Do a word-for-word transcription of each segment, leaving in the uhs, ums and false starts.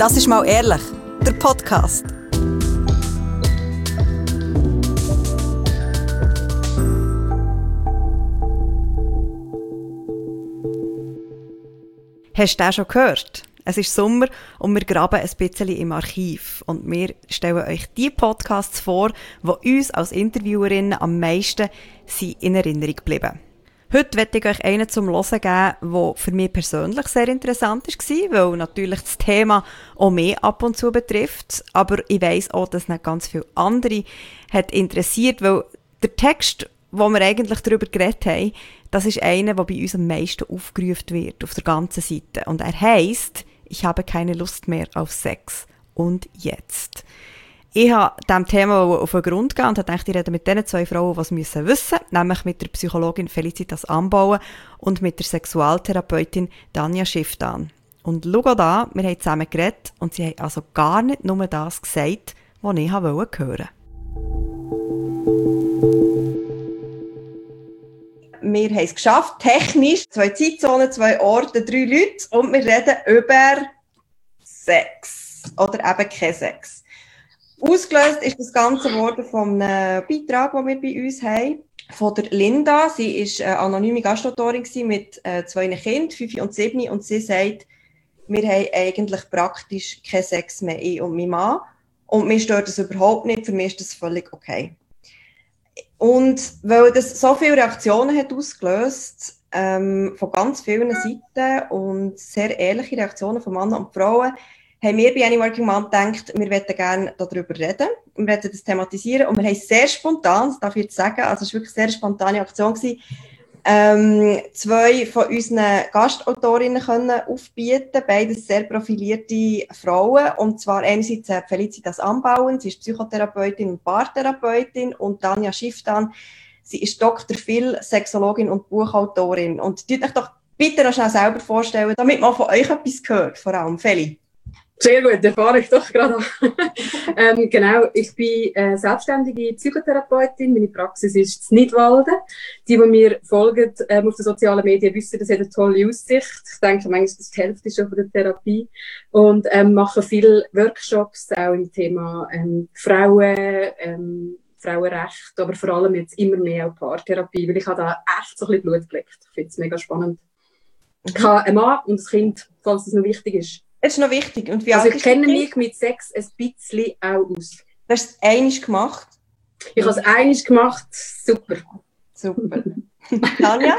Das ist mal ehrlich, der Podcast. Hast du das schon gehört? Es ist Sommer und wir graben ein bisschen im Archiv. Und wir stellen euch die Podcasts vor, die uns als Interviewerinnen am meisten sind in Erinnerung geblieben. Heute möchte ich euch einen zum Hören geben, der für mich persönlich sehr interessant war, weil natürlich das Thema auch mich ab und zu betrifft. Aber ich weiss auch, dass nicht ganz viele andere hat interessiert, weil der Text, wo wir eigentlich darüber geredet haben, das ist einer, der bei uns am meisten aufgerufen wird, auf der ganzen Seite. Und er heisst, ich habe keine Lust mehr auf Sex. Und jetzt. Ich habe diesem Thema auf den Grund gegangen und habe gedacht, ich rede mit diesen zwei Frauen, die es wissen müssen, nämlich mit der Psychologin Felicitas Ambauen und mit der Sexualtherapeutin Tanja Schifftan. Und schau da, wir haben zusammen geredet und sie haben also gar nicht nur das gesagt, was ich hören wollte. Wir haben es geschafft, technisch, zwei Zeitzonen, zwei Orte, drei Leute und wir reden über Sex oder eben kein Sex. Ausgelöst ist das Ganze worden von einem Beitrag, den wir bei uns haben, von der Linda. Sie war eine anonyme Gastautorin mit äh, zwei Kindern, fünf und sieben, und sie sagt, wir haben eigentlich praktisch keinen Sex mehr, ich und mein Mann. Und mir stört das überhaupt nicht, für mich ist das völlig okay. Und weil das so viele Reaktionen hat ausgelöst, ähm, von ganz vielen Seiten und sehr ehrliche Reaktionen von Männern und Frauen, haben wir bei Anyworking Mom gedacht, wir möchten gerne darüber reden, wir möchten das thematisieren und wir haben sehr spontan, das darf ich jetzt sagen, also es war wirklich eine sehr spontane Aktion gewesen, ähm, zwei von unseren Gastautorinnen können aufbieten, beides sehr profilierte Frauen, und zwar einerseits Felicitas Ambauen, sie ist Psychotherapeutin und Paartherapeutin, und Tanja Schifftan, sie ist Doktor Phil, Sexologin und Buchautorin. Und tut euch doch bitte noch schnell selber vorstellen, damit man von euch etwas hört, vor allem Feli. Sehr gut, erfahre ich doch gerade. ähm, genau, ich bin äh, selbstständige Psychotherapeutin. Meine Praxis ist in Nidwalden. Die, die mir folgen ähm, auf den sozialen Medien, wissen, das hat eine tolle Aussicht. Ich denke, manchmal ist das die Hälfte schon von der Therapie. Und ähm, mache viele Workshops, auch im Thema ähm, Frauen, ähm, Frauenrecht, aber vor allem jetzt immer mehr auch Paartherapie, weil ich habe da echt so ein bisschen Blut geleckt. Ich finde es mega spannend. Mhm. Ich habe einen Mann und ein Kind, falls das noch wichtig ist. Das ist noch wichtig. Und wie also ich kenne mich mit Sex ein bisschen auch aus. Du hast es einmal gemacht? Ich habe es einmal gemacht. Super. Super. Tanja?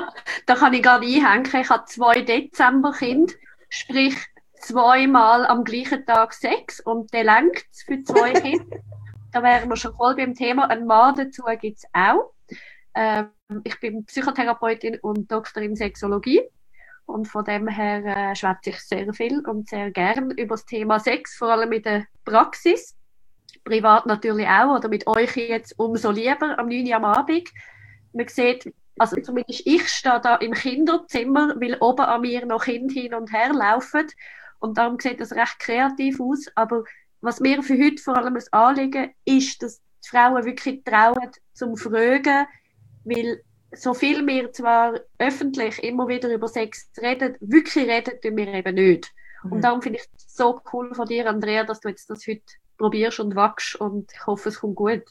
Da kann ich gerade einhängen. Ich habe zwei Dezemberkinder, sprich zweimal am gleichen Tag Sex, und der reicht für zwei Kinder. Da wären wir schon voll beim Thema. Ein Mann dazu gibt es auch. Ähm, ich bin Psychotherapeutin und Doktor in Sexologie. Und von dem her äh, schwätze ich sehr viel und sehr gern über das Thema Sex, vor allem in der Praxis. Privat natürlich auch, oder mit euch jetzt umso lieber am neun Uhr am Abend. Man sieht, also zumindest ich stehe da im Kinderzimmer, weil oben an mir noch Kinder hin und her laufen. Und darum sieht das recht kreativ aus. Aber was mir für heute vor allem ein Anliegen ist, dass die Frauen wirklich trauen zum Fragen, weil so viel wir zwar öffentlich immer wieder über Sex reden, wirklich reden tun wir eben nicht. Mhm. Und darum finde ich es so cool von dir, Andrea, dass du jetzt das heute probierst und wachst, und ich hoffe, es kommt gut.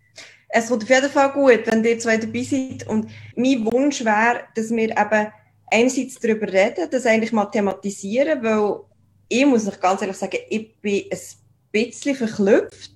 Es kommt auf jeden Fall gut, wenn ihr zwei dabei seid. Und mein Wunsch wäre, dass wir eben einerseits darüber reden, das eigentlich mal thematisieren, weil ich muss euch ganz ehrlich sagen, ich bin ein bisschen verklüpft.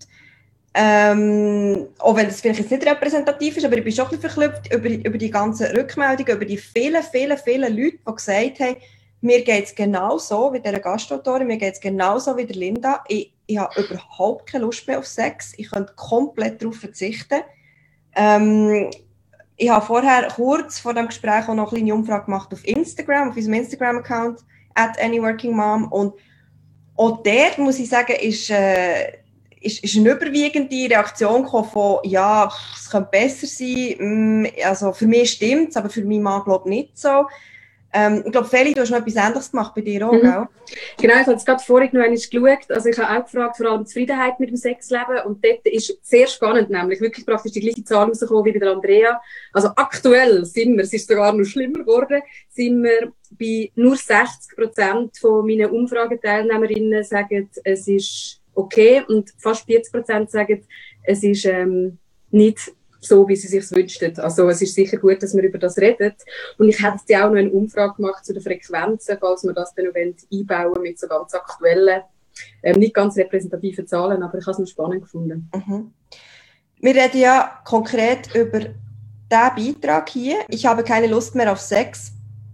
Ähm, auch wenn das vielleicht jetzt nicht repräsentativ ist, aber ich bin schon ein bisschen verklüpft über, über die ganzen Rückmeldungen, über die vielen, vielen, vielen Leute, die gesagt haben, mir geht es genau so wie der Gastautorin, mir geht es genau so wie der Linda. Ich, ich habe überhaupt keine Lust mehr auf Sex. Ich könnte komplett darauf verzichten. Ähm, ich habe vorher kurz vor dem Gespräch auch noch eine kleine Umfrage gemacht auf Instagram, auf unserem Instagram-Account at anyworkingmom, und auch dort, muss ich sagen, ist äh, Ist, ist eine überwiegende Reaktion gekommen von, ja, es könnte besser sein, also für mich stimmt es, aber für meinen Mann glaube ich nicht so. Ähm, ich glaube, Feli, du hast noch etwas Ähnliches gemacht bei dir auch, mhm. gell? Genau, ich habe es gerade vorhin noch einmal geschaut. Also ich habe auch gefragt, vor allem Zufriedenheit mit dem Sexleben. Und dort ist sehr spannend, nämlich wirklich praktisch die gleiche Zahl rausgekommen wie bei der Andrea. Also aktuell sind wir, es ist sogar noch schlimmer geworden, sind wir bei nur sechzig Prozent von meinen Umfrageteilnehmerinnen sagen, es ist okay. Und fast vierzig Prozent sagen, es ist ähm, nicht so, wie sie sich wünschten. Also es ist sicher gut, dass wir über das reden. Und ich hätte ja auch noch eine Umfrage gemacht zu den Frequenzen, falls wir das dann noch einbauen wollen mit so ganz aktuellen, ähm, nicht ganz repräsentativen Zahlen, aber ich habe es noch spannend gefunden. Mhm. Wir reden ja konkret über diesen Beitrag hier. Ich habe keine Lust mehr auf Sex.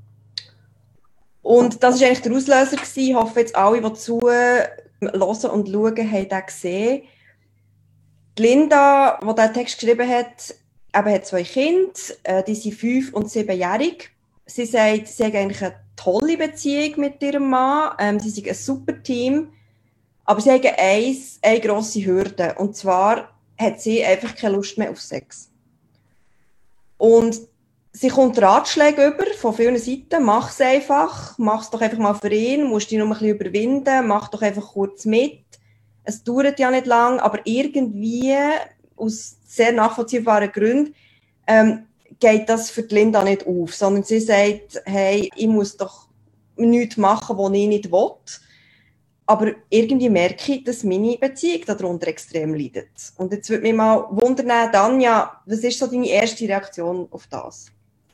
Und das war eigentlich der Auslöser gewesen. Ich hoffe jetzt alle, die zuhören und schauen, haben den gesehen. Die Linda, die diesen Text geschrieben hat, eben hat zwei Kinder, äh, die sind fünf- und siebenjährig. Sie sagt, sie hat eigentlich eine tolle Beziehung mit ihrem Mann, ähm, sie sind ein super Team, aber sie haben eins, eine grosse Hürde, und zwar hat sie einfach keine Lust mehr auf Sex. Und sie kommt Ratschläge über von vielen Seiten, mach es einfach, mach es doch einfach mal für ihn, musst dich noch ein bisschen überwinden, mach doch einfach kurz mit. Es dauert ja nicht lang, aber irgendwie, aus sehr nachvollziehbaren Gründen, ähm, geht das für die Linda nicht auf, sondern sie sagt, hey, ich muss doch nichts machen, was ich nicht will. Aber irgendwie merke ich, dass meine Beziehung darunter extrem leidet. Und jetzt würde mich mal wundern, Tanja, was ist so deine erste Reaktion auf das?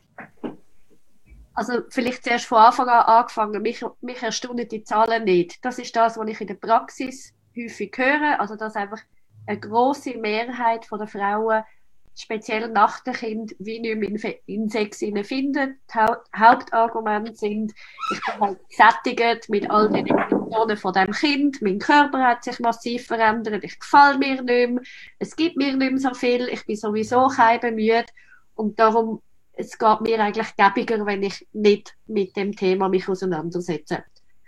Also vielleicht zuerst von Anfang an angefangen, mich, mich erstaunen die Zahlen nicht. Das ist das, was ich in der Praxis häufig höre, also dass einfach eine grosse Mehrheit der Frauen, speziell nach dem Kind, wie nicht mehr in, in Sex finden. Die Haupt Hauptargumente sind, ich bin halt gesättigt mit all den Emotionen von dem Kind, mein Körper hat sich massiv verändert, ich gefalle mir nicht mehr, es gibt mir nicht mehr so viel, ich bin sowieso keimemüde und darum, es geht mir eigentlich gäbiger, wenn ich nicht mit dem Thema mich auseinandersetze.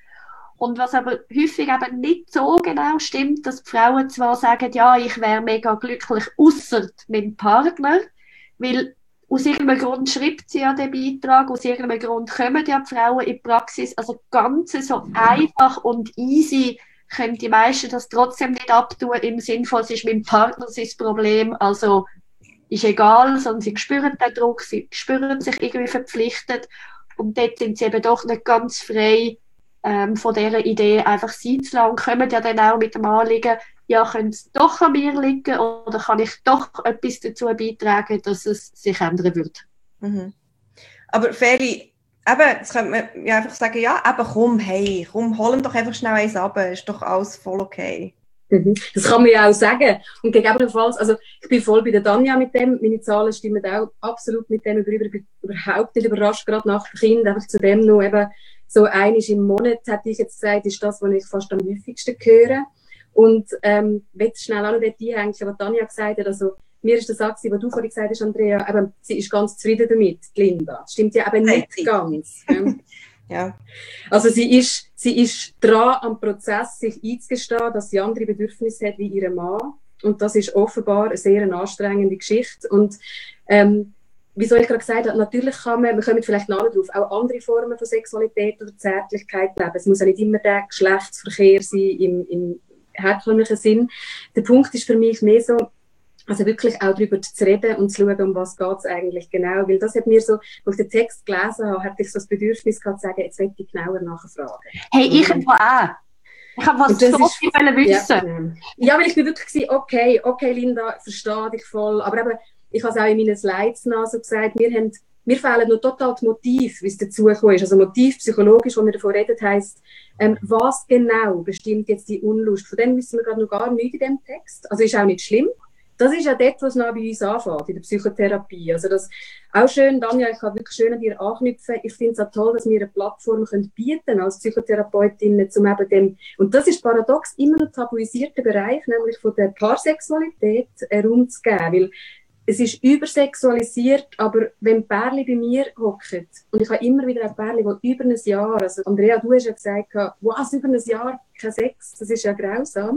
Und was aber häufig eben nicht so genau stimmt, dass die Frauen zwar sagen, ja, ich wäre mega glücklich, ausser meinem Partner, weil aus irgendeinem Grund schreibt sie ja den Beitrag, aus irgendeinem Grund kommen ja die Frauen in die Praxis, also ganz so einfach und easy können die meisten das trotzdem nicht abtun, im Sinne von, es ist mein Partner sein Problem, also ist egal, sondern sie spüren den Druck, sie spüren sich irgendwie verpflichtet und dort sind sie eben doch nicht ganz frei, Ähm, von dieser Idee einfach sein zu lassen, kommen ja dann auch mit dem Anliegen, ja, könnte es doch an mir liegen oder kann ich doch etwas dazu beitragen, dass es sich ändern wird. Mhm. Aber Feli, eben, jetzt könnte man ja einfach sagen, ja, eben komm, hey, komm, hol ihm doch einfach schnell eins ab, ist doch alles voll okay. Mhm. Das kann man ja auch sagen. Und gegebenenfalls, also ich bin voll bei der Tanja mit dem, meine Zahlen stimmen auch absolut mit dem über, ich bin überhaupt nicht überrascht, gerade nach dem Kind, einfach zu dem noch eben so einisch im Monat, hätte ich jetzt gesagt, ist das, was ich fast am häufigsten höre. Und ähm, ich will schnell auch noch dort einhängen, was Tanja gesagt hat, also mir ist das auch gewesen, was du vorhin gesagt hast, Andrea, eben, sie ist ganz zufrieden damit, die Linda. Das stimmt ja eben nicht hey, ganz. Ja. Ja. Also sie ist, sie ist dran am Prozess, sich einzugestehen, dass sie andere Bedürfnisse hat wie ihr Mann. Und das ist offenbar eine sehr anstrengende Geschichte. Und ähm, wie soll ich gerade gesagt habe, natürlich kann man, wir kommen vielleicht nachher drauf, auch andere Formen von Sexualität oder Zärtlichkeit leben. Es muss ja nicht immer der Geschlechtsverkehr sein im, im herkömmlichen Sinn. Der Punkt ist für mich mehr so, also wirklich auch darüber zu reden und zu schauen, um was geht es eigentlich genau. Weil das hat mir so, als ich den Text gelesen habe, hatte ich so das Bedürfnis gehabt, zu sagen, jetzt will ich genauer nachfragen. Hey, ich habe auch. Ich habe was so viel wissen. Ja, ja, weil ich bin wirklich gewesen, okay, okay, Linda, verstehe dich voll. Aber eben, ich habe es auch in meinen Slides nach so gesagt, wir haben, mir fehlen noch total die Motive, wie es dazugekommen ist. Also Motiv psychologisch, wo wir davon reden, heisst, ähm, was genau bestimmt jetzt die Unlust? Von dem wissen wir gerade noch gar nichts in dem Text. Also ist auch nicht schlimm. Das ist ja dort, was noch bei uns anfängt, in der Psychotherapie. Also das auch schön, Tanja, ich kann wirklich schön an dir anknüpfen. Ich finde es auch toll, dass wir eine Plattform können bieten als Psychotherapeutinnen, zum eben dem, und das ist paradox, immer noch tabuisierter Bereich, nämlich von der Paarsexualität, einen Raum zu geben. Weil es ist übersexualisiert, aber wenn Pärchen bei mir hocken, und ich habe immer wieder ein Pärchen, die über ein Jahr, also Andrea, du hast ja gesagt, was, über ein Jahr kein Sex, das ist ja grausam.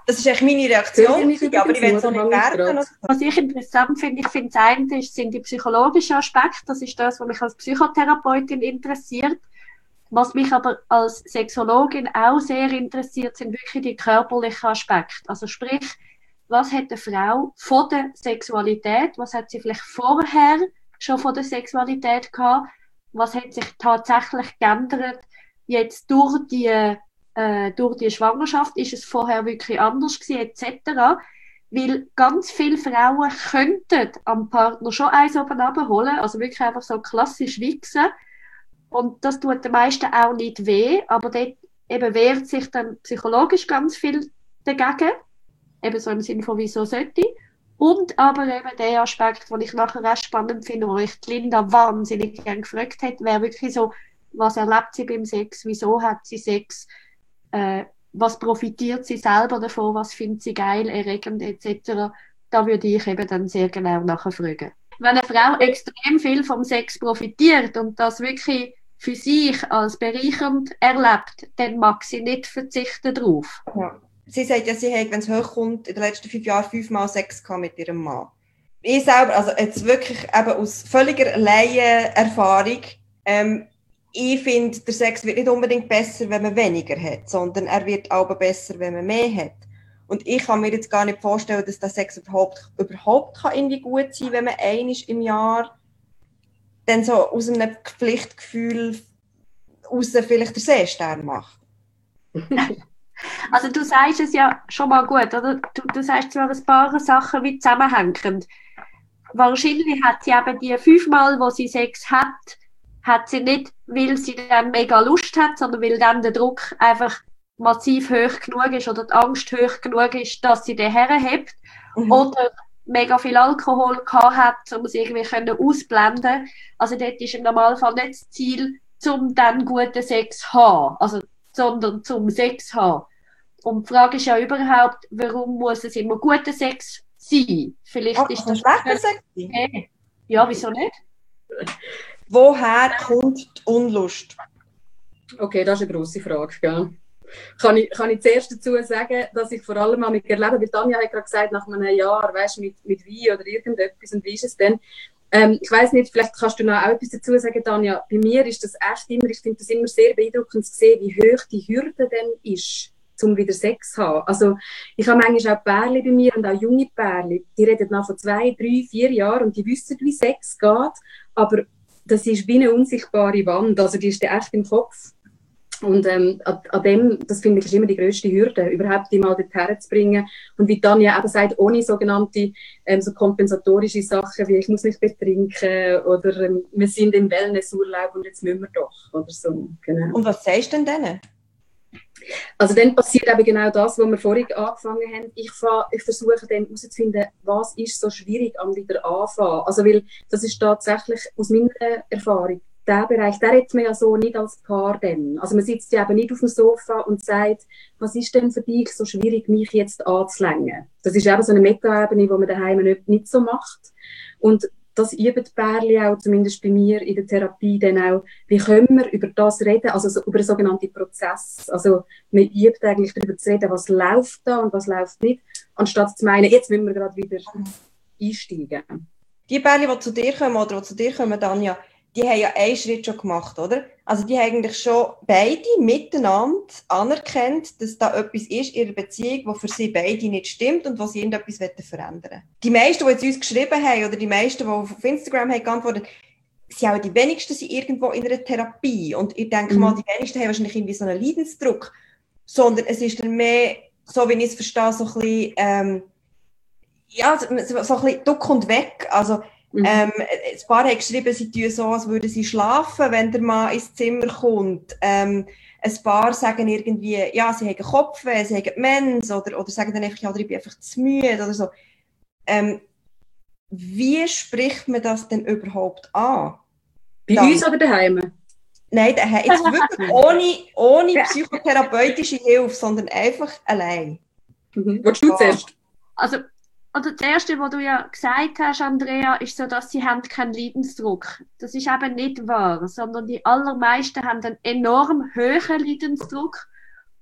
Das ist eigentlich meine Reaktion, aber ich will es auch nicht werten. Was ich interessant finde, ich finde, das eine ist, sind die psychologischen Aspekte. Das ist das, was mich als Psychotherapeutin interessiert. Was mich aber als Sexologin auch sehr interessiert, sind wirklich die körperlichen Aspekte. Also sprich, was hat eine Frau von der Sexualität, was hat sie vielleicht vorher schon von der Sexualität gehabt, was hat sich tatsächlich geändert jetzt durch die, äh, durch die Schwangerschaft, ist es vorher wirklich anders gewesen, et cetera. Weil ganz viele Frauen könnten am Partner schon eins oben abholen, also wirklich einfach so klassisch wichsen. Und das tut den meisten auch nicht weh, aber dort eben wehrt sich dann psychologisch ganz viel dagegen. Eben so im Sinne von, wieso sollte ich? Und aber eben der Aspekt, den ich nachher auch spannend finde, wo ich die Linda wahnsinnig gerne gefragt hat, wäre wirklich so, was erlebt sie beim Sex, wieso hat sie Sex, äh, was profitiert sie selber davon, was findet sie geil, erregend et cetera. Da würde ich eben dann sehr genau nachfragen. Wenn eine Frau extrem viel vom Sex profitiert und das wirklich für sich als bereichernd erlebt, dann mag sie nicht verzichten darauf. Ja. Sie sagt ja, sie hat, wenn es hochkommt, in den letzten fünf Jahren fünfmal Sex gehabt mit ihrem Mann. Ich selber, also jetzt wirklich eben aus völliger Laienerfahrung, ähm, ich finde, der Sex wird nicht unbedingt besser, wenn man weniger hat, sondern er wird aber besser, wenn man mehr hat. Und ich kann mir jetzt gar nicht vorstellen, dass der Sex überhaupt, überhaupt kann irgendwie gut sein kann, wenn man einmal im Jahr dann so aus einem Pflichtgefühl raus vielleicht den Seestern macht. Also du sagst es ja schon mal gut, oder? Du, du sagst zwar ein paar Sachen wie zusammenhängend. Wahrscheinlich hat sie eben die fünfmal, wo sie Sex hat, hat sie nicht, weil sie dann mega Lust hat, sondern weil dann der Druck einfach massiv hoch genug ist oder die Angst hoch genug ist, dass sie den herhebt. Mhm. Oder mega viel Alkohol gehabt hat, um es irgendwie können ausblenden. Also dort ist im Normalfall nicht das Ziel, um dann guten Sex zu haben, also, sondern zum Sex zu haben. Und die Frage ist ja überhaupt, warum muss es immer guter Sex sein? Vielleicht oh, ist das schlechter Sex. Okay. Ja, wieso nicht? Woher kommt die Unlust? Okay, das ist eine grosse Frage, gell? Kann ich, kann ich zuerst dazu sagen, dass ich vor allem auch mit erlebe, weil Tanja hat gerade gesagt, nach einem Jahr, weißt du, mit, mit Wein oder irgendetwas, und wie ist es denn? Ähm, ich weiss nicht, vielleicht kannst du noch auch etwas dazu sagen, Tanja. Bei mir ist das echt immer, ich finde das immer sehr beeindruckend zu sehen, wie hoch die Hürde denn ist, um wieder Sex zu haben. Also, ich habe manchmal auch Pärchen bei mir und auch junge Pärchen, die reden nach von zwei, drei, vier Jahren und die wissen, wie Sex geht, aber das ist wie eine unsichtbare Wand, also die ist dann echt im Kopf. Und ähm, an, an dem, das finde ich, ist immer die grösste Hürde, überhaupt die mal dorthin zu bringen. Und wie Tanja eben sagt, ohne sogenannte ähm, so kompensatorische Sachen, wie ich muss mich betrinken oder ähm, wir sind im Wellnessurlaub und jetzt müssen wir doch, oder so. Genau. Und was sagst du denn denen? Also dann passiert eben genau das, was wir vorhin angefangen haben. Ich, ich versuche dann herauszufinden, was ist so schwierig am wieder anfangen. Also weil das ist tatsächlich aus meiner Erfahrung, der Bereich, der redet man ja so nicht als Paar dann. Also man sitzt ja eben nicht auf dem Sofa und sagt, was ist denn für dich so schwierig, mich jetzt anzulängen? Das ist eben so eine Meta-Ebene, die man daheim nicht, nicht so macht. Und das üben die Pärchen auch, zumindest bei mir in der Therapie, dann auch, wie können wir über das reden, also so über einen sogenannten Prozess. Also man übt eigentlich darüber zu reden, was läuft da und was läuft nicht, anstatt zu meinen, jetzt müssen wir gerade wieder einsteigen. Die Pärchen, die zu dir kommen, oder die zu dir kommen, Tanja, die haben ja einen Schritt schon gemacht, oder? Also die haben eigentlich schon beide miteinander anerkannt, dass da etwas ist in ihrer Beziehung, was für sie beide nicht stimmt und was sie irgendetwas verändern wollen. Die meisten, die jetzt uns geschrieben haben, oder die meisten, die auf Instagram haben geantwortet, sind auch die wenigsten sind irgendwo in einer Therapie. Und ich denke mhm. mal, die wenigsten haben wahrscheinlich irgendwie so einen Leidensdruck. Sondern es ist dann mehr, so wie ich es verstehe, so ein bisschen, ähm, ja, so ein bisschen Duck und weg. Also, Mhm. Ähm, ein paar haben geschrieben, sie tun so, als würden sie schlafen, wenn der Mann ins Zimmer kommt. Ähm, ein paar sagen irgendwie, ja, sie haben Kopfweh, sie haben Mens, oder, oder sagen dann einfach, ja, ich bin einfach zu müde, oder so. Ähm, wie spricht man das denn überhaupt an? Bei dann, uns oder daheim? Nein, daheim, jetzt wirklich ohne, ohne psychotherapeutische Hilfe, sondern einfach allein. Mhm. Willst du zuerst? Also, Oder das Erste, was du ja gesagt hast, Andrea, ist so, dass sie haben keinen Leidensdruck. Das ist eben nicht wahr, sondern die allermeisten haben einen enorm hohen Leidensdruck.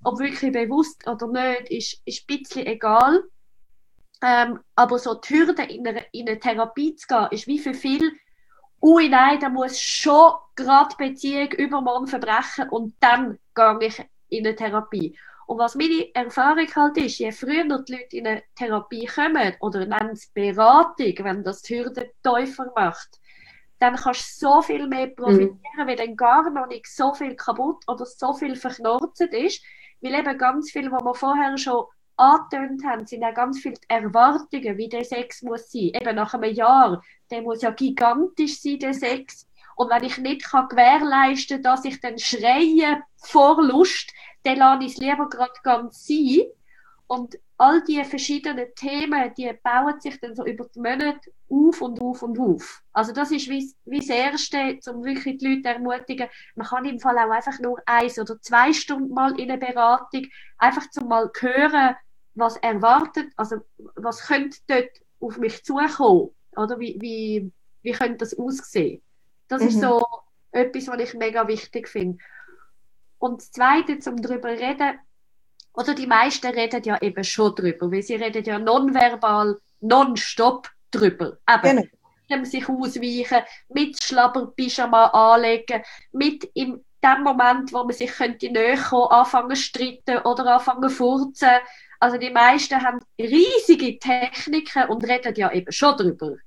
ob wirklich bewusst oder nicht, ist, ist ein bisschen egal. Ähm, aber so die Hürde, in eine, in eine Therapie zu gehen, ist wie für viele, ui nein, da muss schon gerade Beziehung übermorgen verbrechen und dann gehe ich in eine Therapie. Und was meine Erfahrung halt ist, je früher die Leute in eine Therapie kommen oder nennen es Beratung, wenn das die Hürde tiefer macht, dann kannst du so viel mehr profitieren, mhm. weil dann gar noch nicht so viel kaputt oder so viel verknorzt ist, weil eben ganz viel, was wir vorher schon angetönt haben, sind auch ganz viele Erwartungen, wie der Sex muss sein. Eben nach einem Jahr, der muss ja gigantisch sein, der Sex. Und wenn ich nicht kann gewährleisten kann, dass ich dann schreie vor Lust, dann lasse ich es lieber gerade ganz sein. Und all diese verschiedenen Themen, die bauen sich dann so über die Monate auf und auf und auf. Also das ist wie, wie das Erste, um wirklich die Leute zu ermutigen. Man kann im Fall auch einfach nur eins oder zwei Stunden mal in eine Beratung, einfach zum mal hören, was erwartet, also was könnte dort auf mich zukommen, oder wie, wie, wie könnte das aussehen. Das mhm. ist so etwas, was ich mega wichtig finde. Und das Zweite, um darüber zu reden, oder die meisten reden ja eben schon drüber, weil sie reden ja nonverbal, nonstop drüber. Eben, genau. Mit sich ausweichen, mit Schlabber-Pyjama anlegen, mit in dem Moment, wo man sich könnte näher kommen, anfangen zu streiten oder anfangen zu furzen. Also die meisten haben riesige Techniken und reden ja eben schon drüber.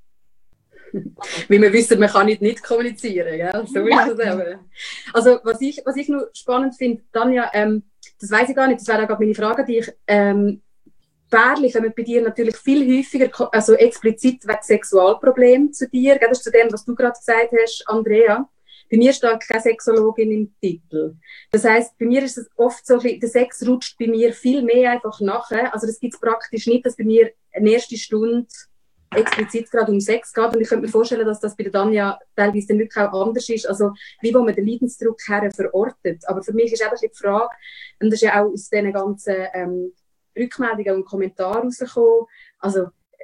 Wie wir wissen, man kann nicht nicht kommunizieren, gell? So ist es eben. Also was ich, was ich noch spannend finde, Tanja, ähm, das weiss ich gar nicht, das wäre auch gerade meine Frage an dich. Ähm, Pärchen kommen bei dir natürlich viel häufiger, also explizit wegen Sexualproblemen zu dir. Gell? Das ist zu dem, was du gerade gesagt hast, Andrea. Bei mir steht keine Sexologin im Titel. Das heisst, bei mir ist es oft so, der Sex rutscht bei mir viel mehr einfach nachher. Also das gibt es praktisch nicht, dass bei mir eine erste Stunde explizit gerade um Sex geht. Und ich könnte mir vorstellen, dass das bei der Tanja teilweise dann wirklich auch anders ist. Also wie wo man den Leidensdruck her verortet. Aber für mich ist einfach die Frage, und das ist ja auch aus diesen ganzen ähm, Rückmeldungen und Kommentaren rausgekommen, also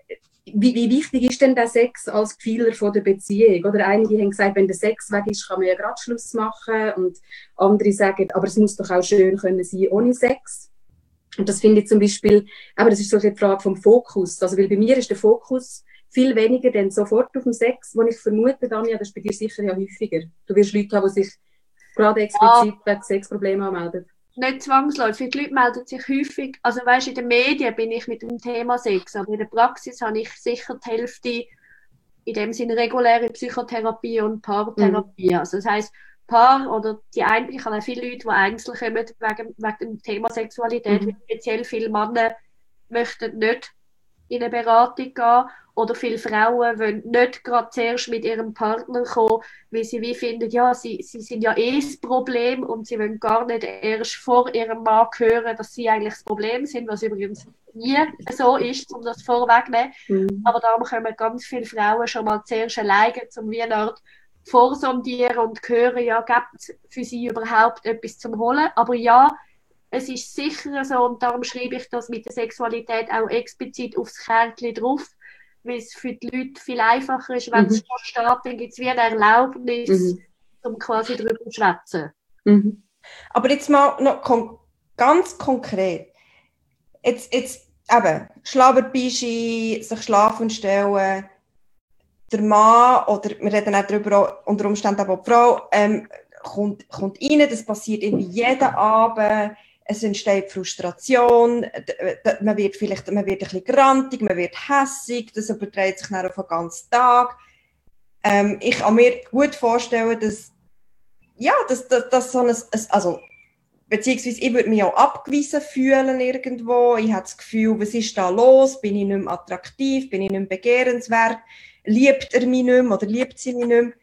Wie, wie wichtig ist denn der Sex als Pfeiler von der Beziehung? Oder einige haben gesagt, wenn der Sex weg ist, kann man ja gerade Schluss machen. Und andere sagen, aber es muss doch auch schön können sein ohne Sex. Und das finde ich zum Beispiel, aber das ist so eine Frage vom Fokus. Also, weil bei mir ist der Fokus viel weniger denn sofort auf dem Sex, wo ich vermute, Tanja, das ist bei dir sicher ja häufiger. Du wirst Leute haben, die sich gerade explizit ja. wegen Sexproblemen anmelden. Nicht zwangsläufig. Die Leute melden sich häufig, also weißt, in den Medien bin ich mit dem Thema Sex, aber in der Praxis habe ich sicher die Hälfte in dem Sinne reguläre Psychotherapie und Paartherapie. Mhm. Also das heisst, Paar oder die einen, ich habe auch viele Leute, die einzeln kommen wegen, wegen dem Thema Sexualität, mhm. speziell viele Männer möchten nicht in eine Beratung gehen oder viele Frauen wollen nicht gerade zuerst mit ihrem Partner kommen, weil sie wie finden, ja, sie, sie sind ja eh das Problem und sie wollen gar nicht erst vor ihrem Mann hören, dass sie eigentlich das Problem sind, was übrigens nie so ist, um das vorwegzunehmen. Mhm. Aber darum kommen ganz viele Frauen schon mal zuerst alleine, um wie eine Art vorsondieren und hören, ja, gibt es für sie überhaupt etwas zum Holen. Aber ja, es ist sicher so, und darum schreibe ich das mit der Sexualität auch explizit aufs Kärtchen drauf, weil es für die Leute viel einfacher ist, wenn mhm. es schon steht, dann gibt es wie eine Erlaubnis, mhm. um quasi darüber zu schwätzen. Mhm. Aber jetzt mal noch kon- ganz konkret. Jetzt, jetzt eben, Schlabberbischi, sich schlafen stellen, der Mann, oder wir reden auch darüber, unter Umständen auch die Frau, ähm, kommt, kommt rein, das passiert irgendwie jeden Abend, es entsteht Frustration, man wird vielleicht man wird ein bisschen grantig, man wird hässig, das überträgt sich dann auf den ganzen Tag. Ähm, ich kann mir gut vorstellen, dass, ja, dass, dass, dass so ein, also, beziehungsweise ich würde mich auch abgewiesen fühlen irgendwo, ich habe das Gefühl, was ist da los, bin ich nicht mehr attraktiv, bin ich nicht mehr begehrenswert, liebt er mich nicht mehr oder liebt sie mich nicht mehr.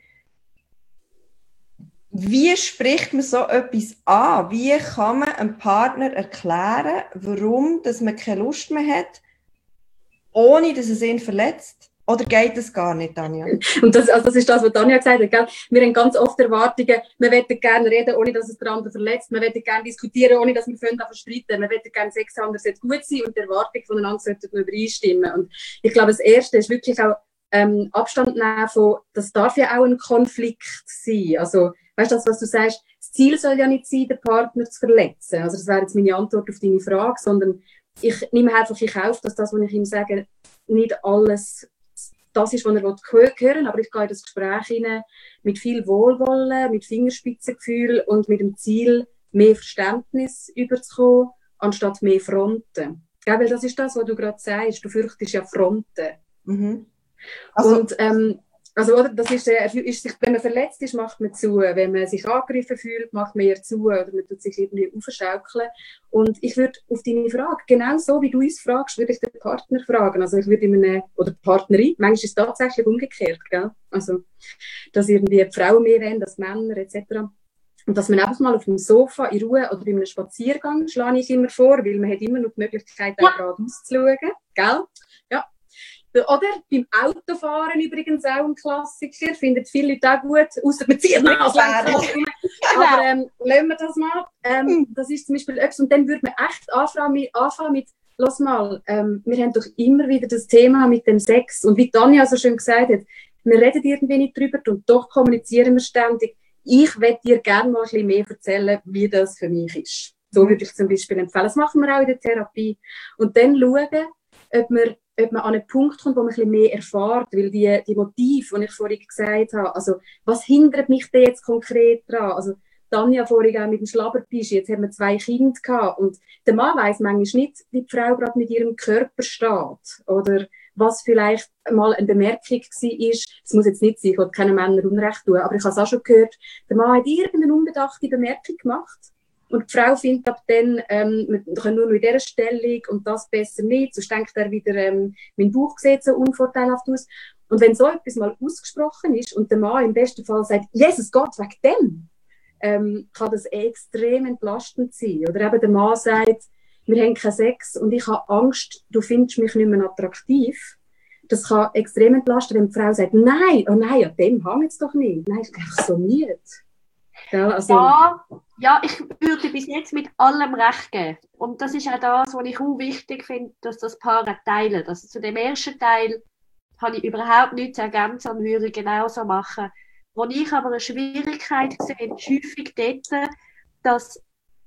Wie spricht man so etwas an? Wie kann man einem Partner erklären, warum dass man keine Lust mehr hat, ohne dass es ihn verletzt? Oder geht das gar nicht, Tanja? Und das, also das ist das, was Tanja gesagt hat. Gell? Wir haben ganz oft Erwartungen, wir wollen gerne reden, ohne dass es der andere verletzt. Wir wollen gerne diskutieren, ohne dass wir streiten. Wir wollen gerne Sex haben, das sollte gut sein und die Erwartungen voneinander sollten übereinstimmen. Und ich glaube, das Erste ist wirklich auch ähm, Abstand nehmen von, das darf ja auch ein Konflikt sein. Also, weißt du, das, was du sagst, es das Ziel soll ja nicht sein, den Partner zu verletzen. Also das wäre jetzt meine Antwort auf deine Frage, sondern ich nehme einfach in Kauf, dass das, was ich ihm sage, nicht alles das ist, was er hören will, aber ich gehe in das Gespräch hinein mit viel Wohlwollen, mit Fingerspitzengefühl und mit dem Ziel, mehr Verständnis überzukommen, anstatt mehr Fronten. Ja, weil das ist das, was du gerade sagst, du fürchtest ja Fronten. Mhm. Also, und ähm, also, oder, das ist, äh, ist sich, wenn man verletzt ist, macht man zu. Wenn man sich angegriffen fühlt, macht man eher zu. Oder man tut sich irgendwie aufschaukeln. Und ich würde auf deine Frage, genau so wie du uns fragst, würde ich den Partner fragen. Also ich würde in einem, oder die Partnerin, manchmal ist es tatsächlich umgekehrt, gell? Also, dass irgendwie die Frauen mehr wollen, als Männer, et cetera. Und dass man einfach mal auf dem Sofa in Ruhe oder bei einem Spaziergang, schlage ich immer vor, weil man hat immer noch die Möglichkeit, auch gerade auszuschauen, gell? Ja. Oder beim Autofahren übrigens auch ein Klassiker, findet viele Leute auch gut, ausser man zieht noch als Lenkrad. Aber ähm, lassen wir das mal. Ähm, das ist zum Beispiel etwas, und dann würde man echt anfangen mit, anfangen mit lass mal, ähm, wir haben doch immer wieder das Thema mit dem Sex. Und wie Tanja so schön gesagt hat, wir reden irgendwie nicht drüber und doch kommunizieren wir ständig. Ich möchte dir gerne mal ein bisschen mehr erzählen, wie das für mich ist. So würde ich zum Beispiel empfehlen. Das machen wir auch in der Therapie. Und dann schauen, ob wir ob man an einen Punkt kommt, wo man ein bisschen mehr erfährt, weil die, die Motive, die ich vorhin gesagt habe, also was hindert mich denn jetzt konkret daran? Also Tanja vorhin auch mit dem Schlabbertisch, jetzt haben wir zwei Kinder gehabt und der Mann weiss manchmal nicht, wie die Frau gerade mit ihrem Körper steht oder was vielleicht mal eine Bemerkung war, es muss jetzt nicht sein, ich will keinen Männern Unrecht tun, aber ich habe es auch schon gehört, der Mann hat irgendeine unbedachte Bemerkung gemacht. Und die Frau findet ab dann, ähm, wir können nur noch in dieser Stellung und das besser nicht. Sonst denkt er wieder, ähm, mein Bauch sieht so unvorteilhaft aus. Und wenn so etwas mal ausgesprochen ist und der Mann im besten Fall sagt, Jesus Gott, wegen dem, ähm, kann das extrem entlastend sein. Oder eben der Mann sagt, wir haben keinen Sex und ich habe Angst, du findest mich nicht mehr attraktiv. Das kann extrem entlasten, wenn die Frau sagt, nein, oh nein, an dem hängt es doch nicht. Nein, ich bin einfach so müde. Ja, also, ja, ja, ich würde bis jetzt mit allem recht geben. Und das ist auch das, was ich auch wichtig finde, dass das Paar teilen. Also zu dem ersten Teil habe ich überhaupt nichts zu ergänzen und würde genauso machen. Wo ich aber eine Schwierigkeit sehe, ist häufig dort, dass,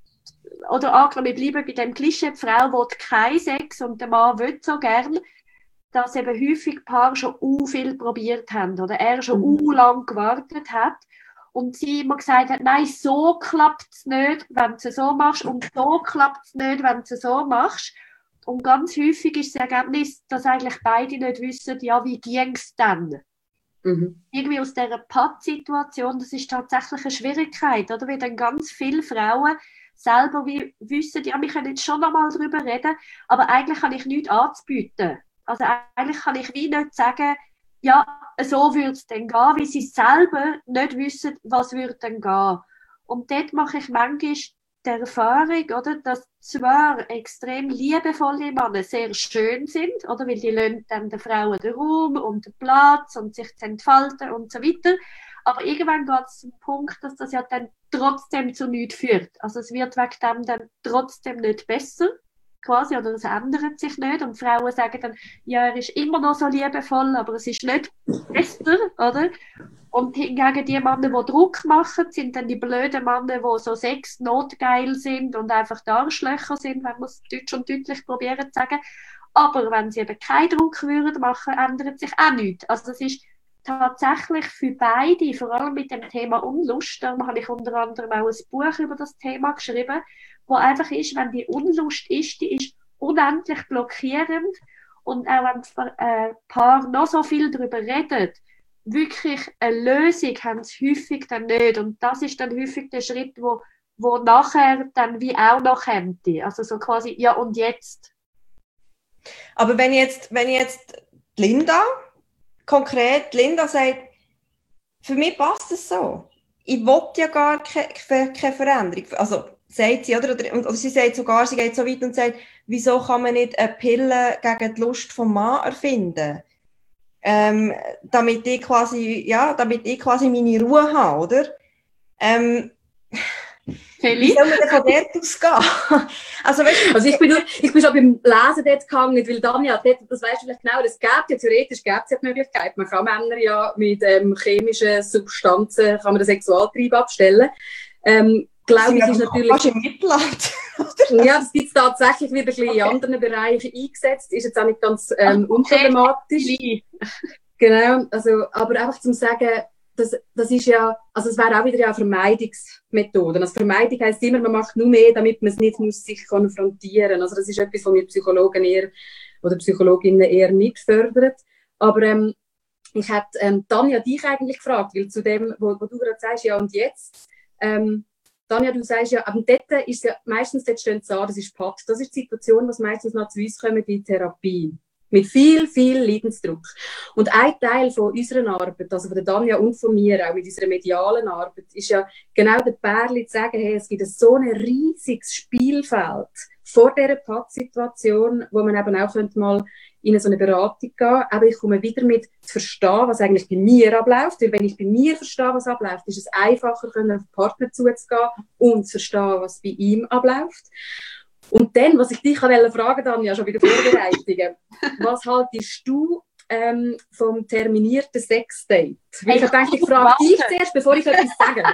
oder angenommen, wir bleiben bei dem Klischee, die Frau will keinen Sex und der Mann will so gern, dass eben häufig Paare schon u viel probiert haben oder er schon u mhm. lang gewartet hat. Und sie immer gesagt hat, nein, so klappt es nicht, wenn du es so machst, und so klappt es nicht, wenn du es so machst. Und ganz häufig ist das Ergebnis, dass eigentlich beide nicht wissen, ja, wie ging es dann? Mhm. Irgendwie aus dieser Pattsituation, das ist tatsächlich eine Schwierigkeit, oder? Weil dann ganz viele Frauen selber wie wissen, ja, wir können jetzt schon noch mal darüber reden, aber eigentlich kann ich nichts anzubieten. Also eigentlich kann ich wie nicht sagen, ja, so würde es dann gehen, weil sie selber nicht wissen, was würde dann gehen. Und dort mache ich manchmal die Erfahrung, oder, dass zwar extrem liebevolle Männer sehr schön sind, oder, weil die lassen dann den Frauen den Raum und den Platz und sich zu entfalten und so weiter, aber irgendwann geht es zum Punkt, dass das ja dann trotzdem zu nichts führt. Also es wird wegen dem dann trotzdem nicht besser. Quasi, oder es ändert sich nicht und Frauen sagen dann, ja, er ist immer noch so liebevoll, aber es ist nicht besser, oder? Und hingegen die Männer, die Druck machen, sind dann die blöden Männer, die so sex notgeil sind und einfach die Arschlöcher sind, wenn man es deutsch und deutlich probieren zu sagen. Aber wenn sie eben keinen Druck würden machen, ändert sich auch nichts. Also es ist tatsächlich für beide, vor allem mit dem Thema Unlust, darum habe ich unter anderem auch ein Buch über das Thema geschrieben, wo einfach ist, wenn die Unlust ist, die ist unendlich blockierend und auch wenn das äh, Paar noch so viel darüber redet, wirklich eine Lösung haben sie häufig dann nicht und das ist dann häufig der Schritt, wo, wo nachher dann wie auch noch kommt. Also so quasi, ja und jetzt? Aber wenn jetzt, wenn jetzt Linda, konkret Linda sagt, für mich passt es so. Ich will ja gar keine, keine Veränderung. Also, sagt sie, oder? Und, oder sie sagt sogar, sie geht so weit und sagt, wieso kann man nicht eine Pille gegen die Lust vom Mann erfinden? Ähm, damit ich quasi, ja, damit ich quasi meine Ruhe habe, oder? Ähm, Wie soll man denn von dort ausgehen? also, weißt du, also ich bin, nur, ich bin schon beim Lesen dort gehangen, weil Tanja, dort, das weißt du vielleicht genau, das gibt ja, theoretisch gibt es ja die Möglichkeit, man kann Männer ja mit ähm, chemischen Substanzen, kann man den Sexualtrieb abstellen. Ähm, glaube ich, ist natürlich... Fast im Mittelland. Ja, das gibt es tatsächlich wieder ein bisschen in anderen Bereichen eingesetzt. Ist jetzt auch nicht ganz ähm, unproblematisch. Genau, also, aber einfach zum sagen, das, das ist ja, also es wäre auch wieder eine Vermeidungsmethode. Also Vermeidung heisst immer, man macht nur mehr, damit man es nicht muss sich konfrontieren. Also das ist etwas, was wir Psychologen eher oder Psychologinnen eher nicht fördern. Aber ähm, ich hätte ähm, Tanja dich eigentlich gefragt, weil zu dem, wo, wo du gerade sagst, ja und jetzt, ähm, Tanja, du sagst ja, aber dort ist ja meistens, dort stehen sie an, das ist P A T. Das ist die Situation, was meistens noch zu uns kommen, die Therapie. Mit viel, viel Leidensdruck. Und ein Teil von unserer Arbeit, also von der Tanja und von mir, auch mit unserer medialen Arbeit, ist ja genau der Pärli zu sagen, hey, es gibt so ein riesiges Spielfeld vor dieser P A T-Situation, wo man eben auch mal in so eine Beratung gehen könnte. Aber ich komme wieder mit zu verstehen, was eigentlich bei mir abläuft. Weil wenn ich bei mir verstehe, was abläuft, ist es einfacher, auf den Partner zuzugehen und zu verstehen, was bei ihm abläuft. Und dann, was ich dich fragen wollte, Tanja, schon bei den Vorbereitungen, was haltest du ähm, vom terminierten Sexdate? Weil ich habe gedacht, ich frage dich zuerst, bevor ich etwas sage.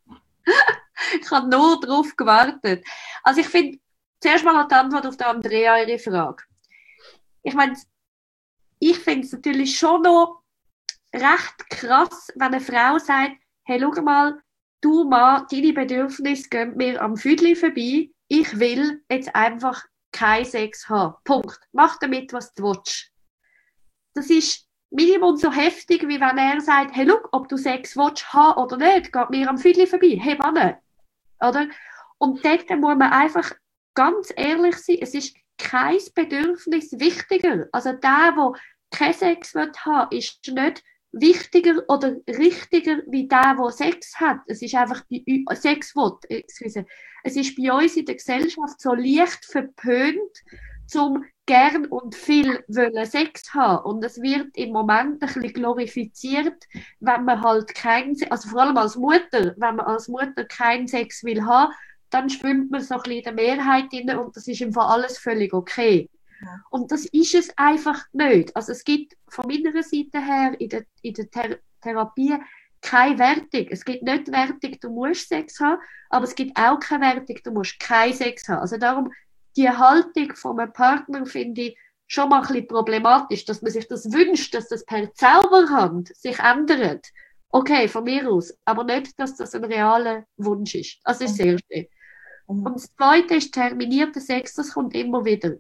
Ich habe nur darauf gewartet. Also ich finde, zuerst mal die Antwort auf die Andrea ihre Frage. Ich meine, ich finde es natürlich schon noch recht krass, wenn eine Frau sagt, hey, schau mal, du Mann, deine Bedürfnisse gehen mir am Füdli vorbei, ich will jetzt einfach keinen Sex haben. Punkt. Mach damit, was du willst. Das ist Minimum so heftig, wie wenn er sagt, hey, schau, ob du Sex willst haben oder nicht, geht mir am Füdli vorbei. Hey, Mann. Oder? Und dort muss man einfach ganz ehrlich sein, es ist kein Bedürfnis wichtiger. Also der, der keinen Sex haben will, ist nicht wichtiger oder richtiger wie der, der Sex hat. Es ist einfach bei Sex will, excuse. Es ist bei uns in der Gesellschaft so leicht verpönt, zum gern und viel wollen Sex haben. Und es wird im Moment ein bisschen glorifiziert, wenn man halt keinen, also vor allem als Mutter, wenn man als Mutter keinen Sex will haben, dann schwimmt man so ein bisschen in der Mehrheit rein und das ist im Fall alles völlig okay. Ja. Und das ist es einfach nicht. Also es gibt von meiner Seite her in der, in der Ther- Therapie keine Wertung. Es gibt nicht Wertung, du musst Sex haben, aber es gibt auch keine Wertung, du musst keinen Sex haben. Also darum, die Haltung von einem Partner finde ich schon mal ein bisschen problematisch, dass man sich das wünscht, dass das per Zauberhand sich ändert. Okay, von mir aus, aber nicht, dass das ein realer Wunsch ist. Das ist das Erste. Und das Zweite ist terminierter Sex, das kommt immer wieder.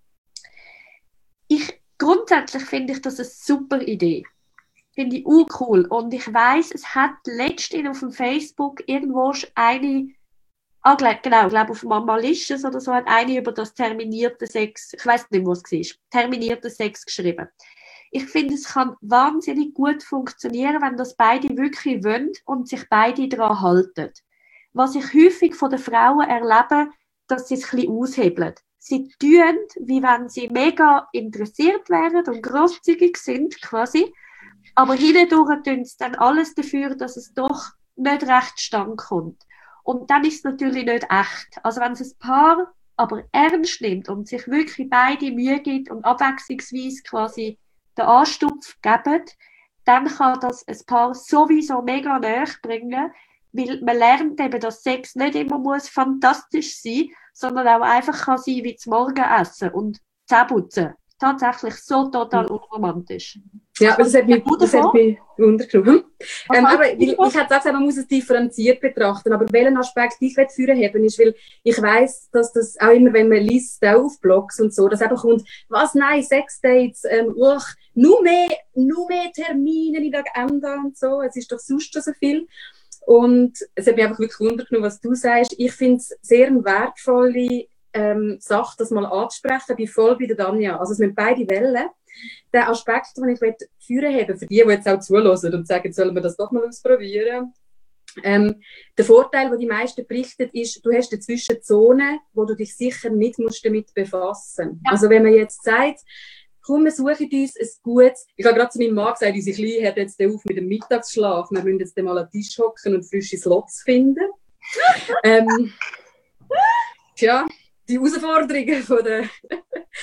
Ich, grundsätzlich finde ich das eine super Idee. Finde ich auch cool. Und ich weiss, es hat letztens auf dem Facebook irgendwo eine, ah, genau, ich glaube auf Mama Licious oder so, hat eine über das terminierte Sex, ich weiss nicht, was es war, terminierte Sex geschrieben. Ich finde, es kann wahnsinnig gut funktionieren, wenn das beide wirklich wollen und sich beide daran halten. Was ich häufig von den Frauen erlebe, dass sie es ein bisschen aushebeln. Sie tun, wie wenn sie mega interessiert wären und grosszügig sind, quasi. Aber hindurch tun sie dann alles dafür, dass es doch nicht recht stand kommt. Und dann ist es natürlich nicht echt. Also wenn es ein Paar aber ernst nimmt und sich wirklich beide Mühe gibt und abwechslungsweise quasi den Anstupf geben, dann kann das ein Paar sowieso mega näher bringen, weil man lernt eben, dass Sex nicht immer muss fantastisch sein, sondern auch einfach kann sein wie zum Morgenessen und Zähneputzen. Tatsächlich so total unromantisch. Ja, das hat mich, das hat mich wundergenommen. Ähm, aber ich, ich hätte gesagt, man muss es differenziert betrachten. Aber welchen Aspekt ich führen haben, ist, weil ich weiss, dass das auch immer, wenn man liest, auch auf Blogs und so, dass einfach kommt, was, nein, Sexdates, ähm, uch, nur mehr, nur mehr Termine in der Agenda und so, es ist doch sonst schon so viel. Und es hat mich einfach wirklich wundergenommen, was du sagst. Ich finde es sehr eine wertvolle ähm, Sache, das mal anzusprechen. Ich bin voll bei der Tanja. Also es sind beide Wellen. Der Aspekt, den ich führen habe, für die, die jetzt auch zuhören und sagen, sollen wir das doch mal ausprobieren. Ähm, der Vorteil, den die meisten berichten, ist, du hast eine Zwischenzone, wo du dich sicher nicht musst damit befassen. Ja. Also wenn man jetzt sagt, komm, wir suchen uns ein gutes... Ich habe gerade zu meinem Mann gesagt, unsere Kleine hört jetzt auf mit dem Mittagsschlaf. Wir müssen jetzt mal an den Tisch hocken und frische Slots finden. ähm, tja, die Herausforderungen von der...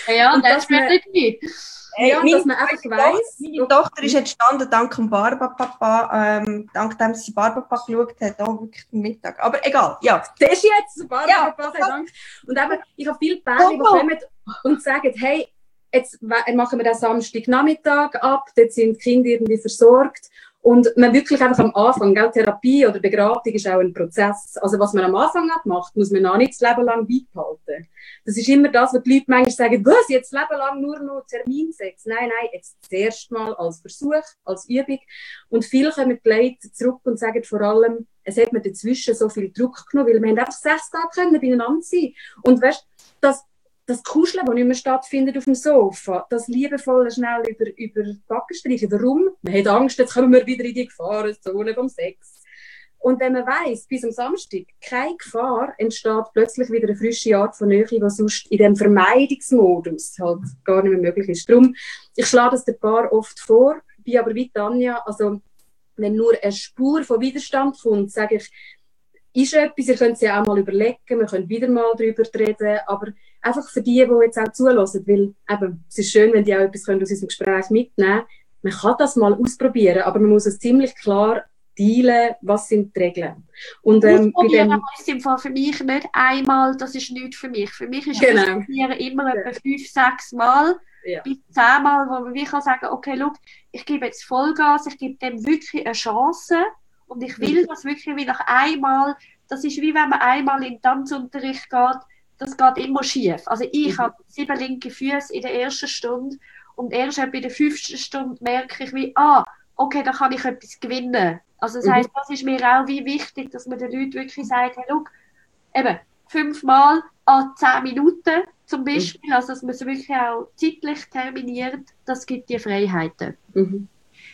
Ja, und das wäre nicht wie. Hey, ja, meine, dass man einfach weiss. Meine Tochter ist entstanden dank dem Barbapapa, ähm, dank dem sie Barbapapa geschaut hat, auch wirklich am Mittag. Aber egal, ja. Das ist jetzt, Barbapapa, Ja. sei Dank. Und eben, ich habe viele Pärchen, die kommen und sagen, hey, jetzt machen wir den Samstagnachmittag ab, dort sind die Kinder irgendwie versorgt. Und man wirklich einfach am Anfang, gell, Therapie oder Beratung ist auch ein Prozess. Also was man am Anfang macht, muss man auch nicht das Leben lang beibehalten. Das ist immer das, was die Leute manchmal sagen, was, jetzt das Leben lang nur noch Terminsex. Nein, nein, jetzt das erste Mal als Versuch, als Übung. Und viele kommen die Leute zurück und sagen vor allem, es hat mir dazwischen so viel Druck genommen, weil wir haben einfach sechs Tage können beieinander sein. Und weißt, das Das Kuscheln, das nicht mehr stattfindet auf dem Sofa, das liebevolle schnell über, über die Backen streichen. Warum? Man hat Angst, jetzt kommen wir wieder in die Gefahrenzone vom Sex. Und wenn man weiss, bis am Samstag keine Gefahr, entsteht plötzlich wieder eine frische Art von Nähe, die sonst in diesem Vermeidungsmodus halt gar nicht mehr möglich ist. Darum, ich schlage das den Paar oft vor, bin aber wie Tanja, also wenn nur eine Spur von Widerstand kommt, sage ich, ist etwas, ihr könnt es ja auch mal überlegen, wir können wieder mal darüber reden, aber einfach für die, die jetzt auch zulassen, weil eben, es ist schön, wenn die auch etwas aus unserem Gespräch mitnehmen können. Man kann das mal ausprobieren, aber man muss es ziemlich klar teilen, was sind die Regeln. Und, ähm, Ausprobieren bei dem heisst im Fall für mich nicht einmal, das ist nichts für mich. Für mich ist genau. Ausprobieren immer etwa fünf, sechs Mal, ja. bis zehn Mal, wo man wie kann sagen, okay, schau, ich gebe jetzt Vollgas, ich gebe dem wirklich eine Chance und ich will mhm. das wirklich wie nach einmal, das ist wie wenn man einmal in den Tanzunterricht geht, das geht immer schief. Also ich mhm. habe sieben linke Füße in der ersten Stunde und erst bei der fünften Stunde merke ich wie, ah, okay, da kann ich etwas gewinnen. Also das heisst, das ist mir auch wie wichtig, dass man den Leuten wirklich sagt, hey, schau, eben, fünfmal an zehn Minuten zum Beispiel, mhm. also dass man es wirklich auch zeitlich terminiert, das gibt die Freiheiten. Mhm.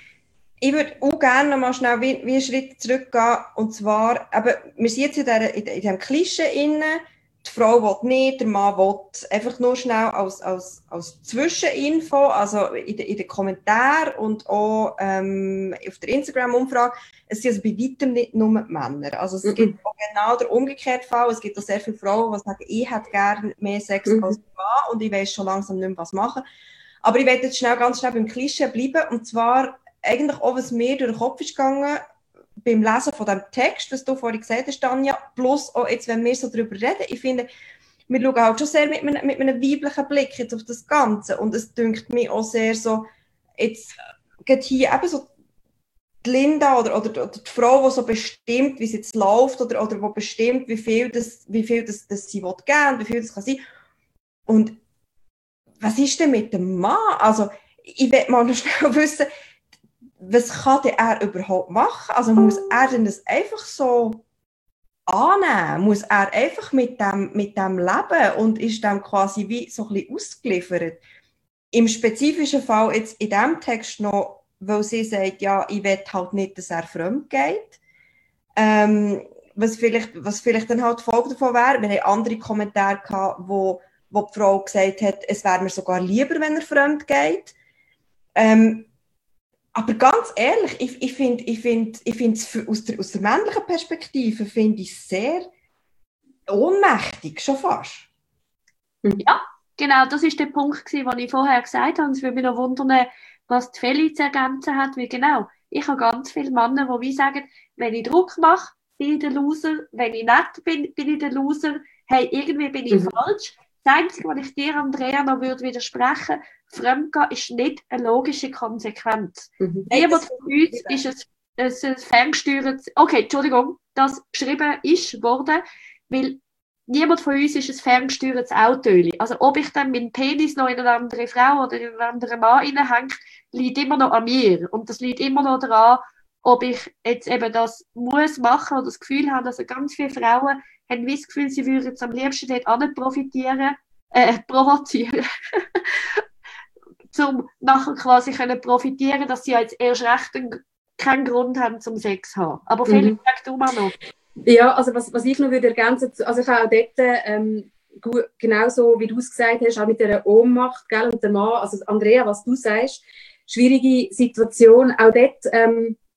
Ich würde auch gerne noch mal schnell wie, wie einen Schritt zurückgehen, und zwar, eben, wir sind jetzt in, der, in, in diesem Klischee inne, die Frau will nicht, der Mann will. Einfach nur schnell als, als, als Zwischeninfo, also in, de, in den Kommentaren und auch ähm, auf der Instagram-Umfrage, es sind also bei weitem nicht nur Männer. Also es mhm. gibt auch genau den umgekehrten Fall. Es gibt auch sehr viele Frauen, die sagen, ich hätte gerne mehr Sex mhm. als Mann und ich weiss schon langsam nicht mehr, was machen. Aber ich werde jetzt schnell, ganz schnell beim Klischee bleiben, und zwar eigentlich auch, was mir durch den Kopf ist gegangen, beim Lesen von diesem Text, was du vorhin gesagt hast, Tanja, plus auch jetzt, wenn wir so darüber reden, ich finde, wir schauen halt schon sehr mit einem, mit einem weiblichen Blick jetzt auf das Ganze, und es dünkt mir auch sehr so, jetzt geht hier eben so die Linda oder, oder, oder die Frau, die so bestimmt, wie es jetzt läuft, oder, oder die bestimmt, wie viel, das, wie viel das, das sie will geben, wie viel das kann sein. Und was ist denn mit dem Mann? Also, ich will mal noch schnell wissen, was kann denn er überhaupt machen? Also muss er denn das einfach so annehmen? Muss er einfach mit dem, mit dem leben und ist dem quasi wie so ein bisschen ausgeliefert? Im spezifischen Fall jetzt in diesem Text noch, weil sie sagt, ja, ich will halt nicht, dass er fremd geht. Ähm, was, vielleicht, was vielleicht dann halt die Folge davon wäre, wir haben andere Kommentare gehabt, wo, wo die Frau gesagt hat, es wäre mir sogar lieber, wenn er fremd geht. Ähm, Aber ganz ehrlich, ich, ich finde ich find, ich find's aus, der, aus der männlichen Perspektive finde ich sehr ohnmächtig, schon fast. Ja, genau, das war der Punkt, den ich vorher gesagt habe. Es würde mich noch wundern, was die Feli zu ergänzen hat, weil genau, ich habe ganz viele Männer, die wie sagen, wenn ich Druck mache, bin ich der Loser, wenn ich nett bin, bin ich der Loser, hey, irgendwie bin ich mhm. falsch. Das Einzige, was ich dir, Andrea, noch würde widersprechen, Fremdgehen ist nicht eine logische Konsequenz. Mhm. Niemand von uns ist ein, ein ferngesteuertes, okay, Entschuldigung, das geschrieben ist worden, weil niemand von uns ist ein ferngesteuertes Auto. Also ob ich dann meinen Penis noch in eine andere Frau oder in einen anderen Mann hineinhänge, liegt immer noch an mir. Und das liegt immer noch daran, ob ich jetzt eben das muss machen oder das Gefühl habe, dass ganz viele Frauen haben das Gefühl, sie würden jetzt am liebsten dort auch nicht profitieren, äh, provozieren. um nachher quasi können profitieren, dass sie jetzt erst recht einen, keinen Grund haben zum Sex zu haben. Aber vielleicht mhm. sag du mal noch. Ja, also was, was ich noch würde ergänzen, also ich habe auch dort ähm, genauso, wie du es gesagt hast, auch mit der Ohnmacht, gell, und der Mann, also Andrea, was du sagst, schwierige Situation, auch dort, ähm,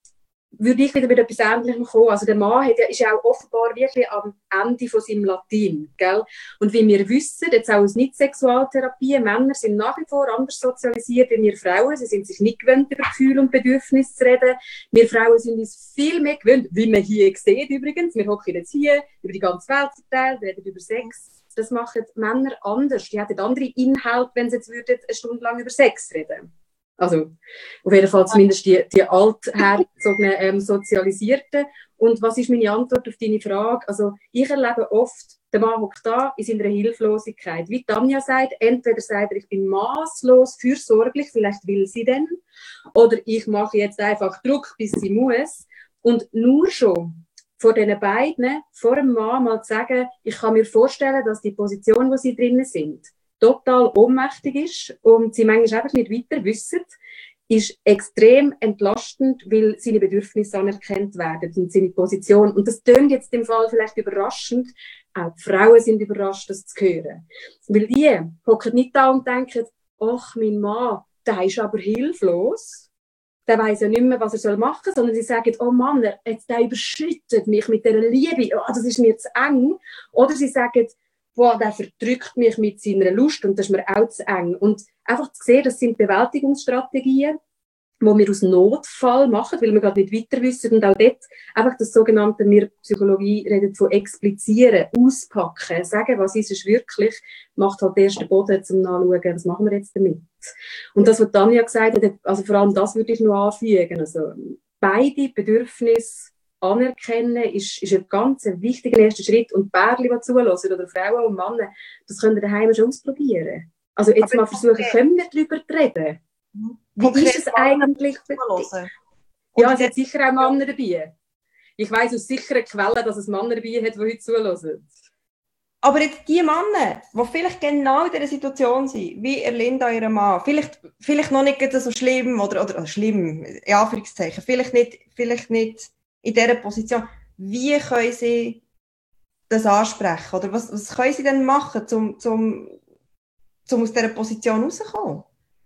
würde ich wieder mit etwas Ähnlichem kommen. Also der Mann hat ja, ist ja auch offenbar wirklich am Ende von seinem Latin. Gell? Und wie wir wissen, jetzt auch aus Nicht-Sexualtherapie, Männer sind nach wie vor anders sozialisiert wie wir Frauen. Sie sind sich nicht gewöhnt, über Gefühle und Bedürfnisse zu reden. Wir Frauen sind uns viel mehr gewöhnt, wie man hier sieht übrigens. Wir hocken jetzt hier, über die ganze Welt verteilt, reden über Sex. Das machen Männer anders. Die hätten andere Inhalte, wenn sie jetzt würden, eine Stunde lang über Sex reden. Also, auf jeden Fall zumindest die, die altherzogenen ähm, Sozialisierten. Und was ist meine Antwort auf deine Frage? Also, ich erlebe oft, der Mann hockt da in seiner Hilflosigkeit. Wie Tanja sagt, entweder sagt er, ich bin maßlos fürsorglich, vielleicht will sie denn, oder ich mache jetzt einfach Druck, bis sie muss. Und nur schon vor diesen beiden, vor dem Mann mal zu sagen, ich kann mir vorstellen, dass die Position, wo sie drinnen sind, total ohnmächtig ist und sie manchmal einfach nicht weiter wissen, ist extrem entlastend, weil seine Bedürfnisse anerkannt werden und seine Position. Und das tönt jetzt im Fall vielleicht überraschend. Auch die Frauen sind überrascht, das zu hören. Weil die hocken nicht da und denken, ach, mein Mann, der ist aber hilflos. Der weiss ja nicht mehr, was er machen soll, sondern sie sagen, oh Mann, jetzt, der überschüttet mich mit dieser Liebe. Oh, das ist mir zu eng. Oder sie sagen, boah, der verdrückt mich mit seiner Lust und das ist mir auch zu eng. Und einfach zu sehen, das sind Bewältigungsstrategien, die wir aus Notfall machen, weil wir gerade nicht weiter wissen. Und auch dort einfach das sogenannte, wir Psychologie redet von explizieren, auspacken, sagen, was ist es wirklich, macht halt erst den Boden zum Nachschauen, was machen wir jetzt damit. Und das, was Tanja gesagt hat, also vor allem das würde ich noch anfügen. Also beide Bedürfnisse anerkennen ist, ist ein ganz wichtiger erster Schritt. Und Pärchen, die zuhören, oder Frauen und Männer, das können wir daheim schon ausprobieren. Also jetzt aber mal versuchen, können wir darüber reden? Wie Konkret ist es eigentlich für dich? Ja, es hat sicher auch Männer dabei. Ich weiss aus sicheren Quellen, dass es Männer dabei hat, die heute zuhören. Aber jetzt die Männer, die vielleicht genau in dieser Situation sind, wie Erlinda, ihre Mann, vielleicht, vielleicht noch nicht so schlimm, oder, oder, oder schlimm, in Anführungszeichen, vielleicht nicht, vielleicht nicht in dieser Position, wie können sie das ansprechen? Oder was, was können sie denn machen, um zum, zum aus dieser Position rauszukommen?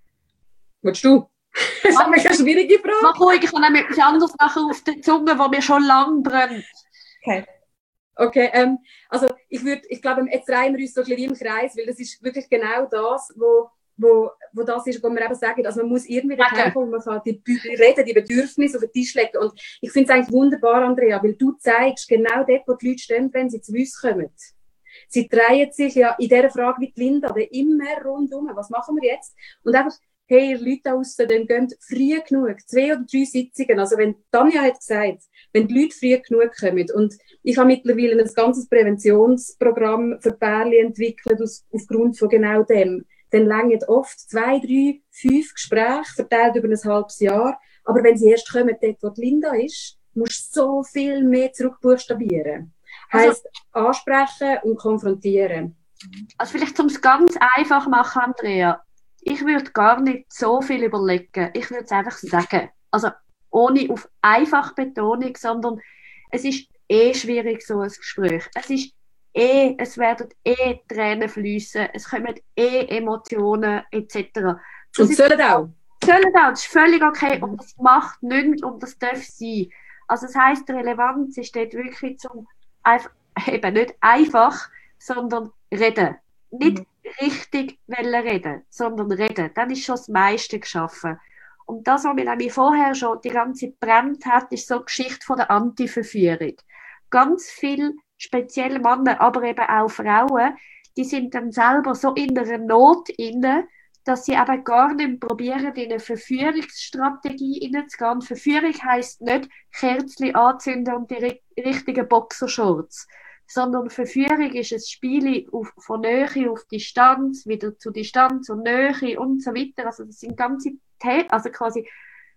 Willst du? Das ist eine schwierige Frage. Mach ruhig, ich habe nämlich etwas anderes nachher auf der Zunge, die mir schon lange brennt. Okay. Okay, ähm, also ich würde, ich glaube, jetzt drehen wir uns so ein bisschen im Kreis, weil das ist wirklich genau das, wo, wo, wo das ist, wo wir eben sagen, also man muss irgendwie daheim kommen, man kann die reden, die Bedürfnisse auf den Tisch legen. Und ich finde es eigentlich wunderbar, Andrea, weil du zeigst genau dort, wo die Leute stehen, wenn sie zu uns kommen. Sie drehen sich ja in dieser Frage wie die Linda, immer rundum, was machen wir jetzt? Und einfach, hey, ihr Leute da draussen, dann geht früh genug, zwei oder drei Sitzungen. Also wenn, Tanja hat gesagt, wenn die Leute früh genug kommen, und ich habe mittlerweile ein ganzes Präventionsprogramm für Pärchen entwickelt, aus, aufgrund von genau dem, dann reichen oft zwei, drei, fünf Gespräche, verteilt über ein halbes Jahr. Aber wenn sie erst kommen, dort, wo die Linda ist, musst du so viel mehr zurückbuchstabieren. Also, heisst, ansprechen und konfrontieren. Also vielleicht, um es ganz einfach machen, Andrea, ich würde gar nicht so viel überlegen. Ich würde es einfach sagen. Also ohne auf Einfachbetonung, sondern es ist eh schwierig, so ein Gespräch. Es ist eh, es werden eh Tränen fließen, es kommen eh Emotionen et cetera. Und es sollen auch. Sollen auch, das ist völlig okay. Und das macht nichts und das darf sein. Also das heisst, die Relevanz ist dort wirklich zum einfach, eben nicht einfach, sondern reden. Nicht mhm. richtig reden, sondern reden. Dann ist schon das meiste geschaffen. Und das, was mir nämlich vorher schon die ganze Zeit brennt hat, ist so die Geschichte von der Antiverführung. Ganz viele spezielle Männer, aber eben auch Frauen, die sind dann selber so in einer Not inne, dass sie eben gar nicht probieren, in eine Verführungsstrategie hineinzugehen. Verführung heisst nicht Kerzchen anzünden und die richtigen Boxershorts, sondern Verführung ist ein Spiel auf, von Nähe auf Distanz, wieder zu Distanz und Nähe und so weiter. Also das sind ganze The- also quasi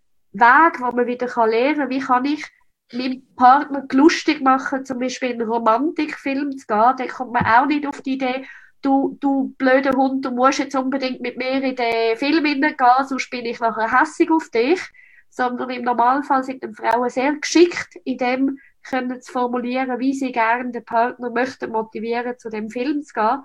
Wege, wo man wieder lernen kann, wie kann ich meinem Partner lustig machen, zum Beispiel in einen Romantikfilm zu gehen. Da kommt man auch nicht auf die Idee, du, du blöder Hund, du musst jetzt unbedingt mit mir in den Film hineingehen, sonst bin ich nachher hässig auf dich. Sondern im Normalfall sind die Frauen sehr geschickt, in dem können zu formulieren, wie sie gerne den Partner möchten motivieren, zu dem Film zu gehen.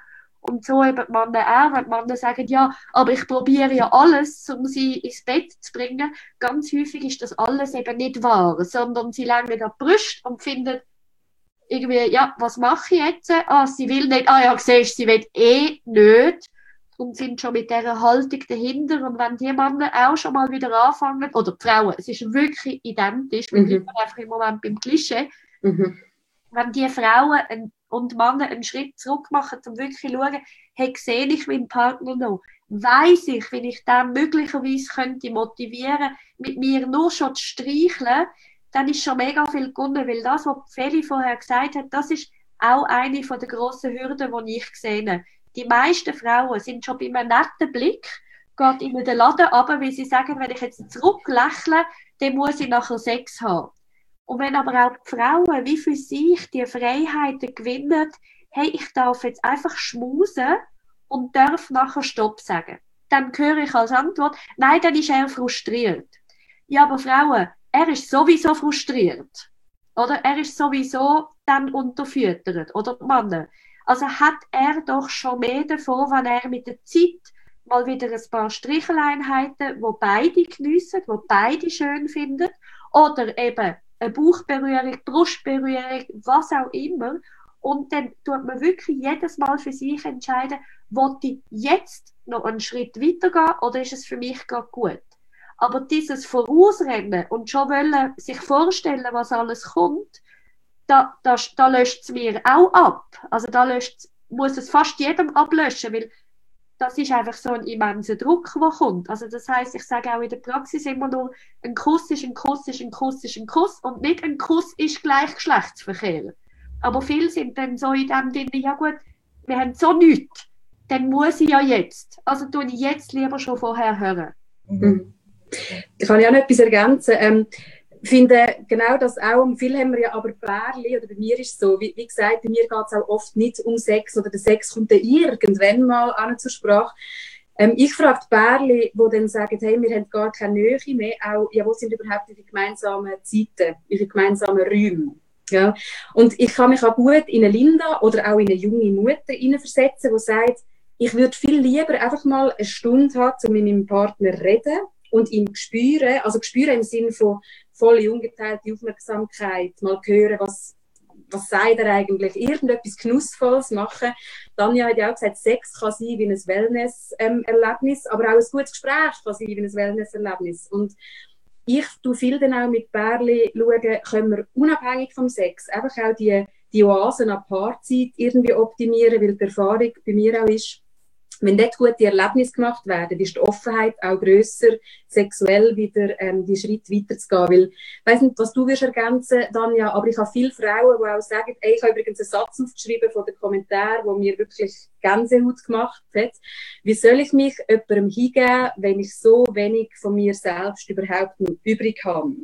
Und so eben die Männer auch, wenn die Männer sagen, ja, aber ich probiere ja alles, um sie ins Bett zu bringen. Ganz häufig ist das alles eben nicht wahr, sondern sie legen an die Brust und finden irgendwie, ja, was mache ich jetzt? Ah, sie will nicht, ah ja, siehst, sie will eh nicht. Und sind schon mit dieser Haltung dahinter. Und wenn die Männer auch schon mal wieder anfangen, oder die Frauen, es ist wirklich identisch, wir bleiben Mhm. einfach im Moment beim Klischee, Mhm. wenn die Frauen ein, und Männer einen Schritt zurück machen, um wirklich zu schauen, hey, sehe ich meinen Partner noch? Weiss ich, wie ich den möglicherweise könnte motivieren, mit mir nur schon zu streicheln, dann ist schon mega viel gewonnen, weil das, was Feli vorher gesagt hat, das ist auch eine der grossen Hürden, die ich sehe. Die meisten Frauen sind schon bei einem netten Blick, geht in den Laden runter, weil sie sagen, wenn ich jetzt zurücklächle, dann muss ich nachher Sex haben. Und wenn aber auch die Frauen wie für sich die Freiheiten gewinnen, hey, ich darf jetzt einfach schmusen und darf nachher Stopp sagen, dann höre ich als Antwort, nein, dann ist er frustriert. Ja, aber Frauen, er ist sowieso frustriert. Oder er ist sowieso dann unterfüttert. Oder die Männer. Also hat er doch schon mehr davon, wenn er mit der Zeit mal wieder ein paar Stricheleinheiten, wo beide geniessen, wo beide schön finden, oder eben eine Bauchberührung, Brustberührung, was auch immer. Und dann tut man wirklich jedes Mal für sich entscheiden, will ich jetzt noch einen Schritt weitergehen oder ist es für mich gerade gut? Aber dieses Vorausrennen und schon wollen sich vorstellen, was alles kommt, da, da, da löscht es mir auch ab. Also da löscht, muss es fast jedem ablöschen, weil das ist einfach so ein immenser Druck, der kommt. Also das heisst, ich sage auch in der Praxis immer nur, ein Kuss ist ein Kuss ist ein Kuss ist ein Kuss und nicht ein Kuss ist gleich Geschlechtsverkehr. Aber viele sind dann so in dem Ding, ja gut, wir haben so nichts, dann muss ich ja jetzt. Also tue ich jetzt lieber schon vorher hören. Mhm. Ich kann ja auch noch etwas ergänzen. Ähm, Ich finde genau das auch, viel haben wir ja aber Pärchen, oder bei mir ist es so, wie, wie gesagt, bei mir geht es auch oft nicht um Sex, oder der Sex kommt dann irgendwann mal an zur Sprache. Ähm, ich frage die Pärchen, die dann sagen, hey, wir haben gar keine Nähe mehr, auch, ja, wo sind überhaupt ihre gemeinsamen Zeiten, ihre gemeinsamen Räume? Ja? Und ich kann mich auch gut in eine Linda oder auch in eine junge Mutter hineinversetzen, die sagt, ich würde viel lieber einfach mal eine Stunde haben, um mit meinem Partner zu reden und ihn zu spüren, also spüren im Sinne von volle, ungeteilte Aufmerksamkeit, mal hören, was, was sagt er eigentlich, irgendetwas Genussvolles machen. Tanja hat ja auch gesagt, Sex kann sein wie ein Wellness-Erlebnis, aber auch ein gutes Gespräch kann sein wie ein Wellness-Erlebnis. Und ich tue viel dann auch mit Pärchen schauen, können wir unabhängig vom Sex einfach auch die, die Oasen an Paarzeit irgendwie optimieren, weil die Erfahrung bei mir auch ist, wenn dort gute Erlebnisse gemacht werden, ist die Offenheit auch grösser, sexuell wieder ähm, die Schritte weiterzugehen. Weil, ich weiss nicht, was du wirst ergänzen, Tanja, aber ich habe viele Frauen, die auch sagen, ey, ich habe übrigens einen Satz aufgeschrieben von den Kommentaren, der mir wirklich Gänsehaut gemacht hat. Wie soll ich mich jemandem hingeben, wenn ich so wenig von mir selbst überhaupt noch übrig habe?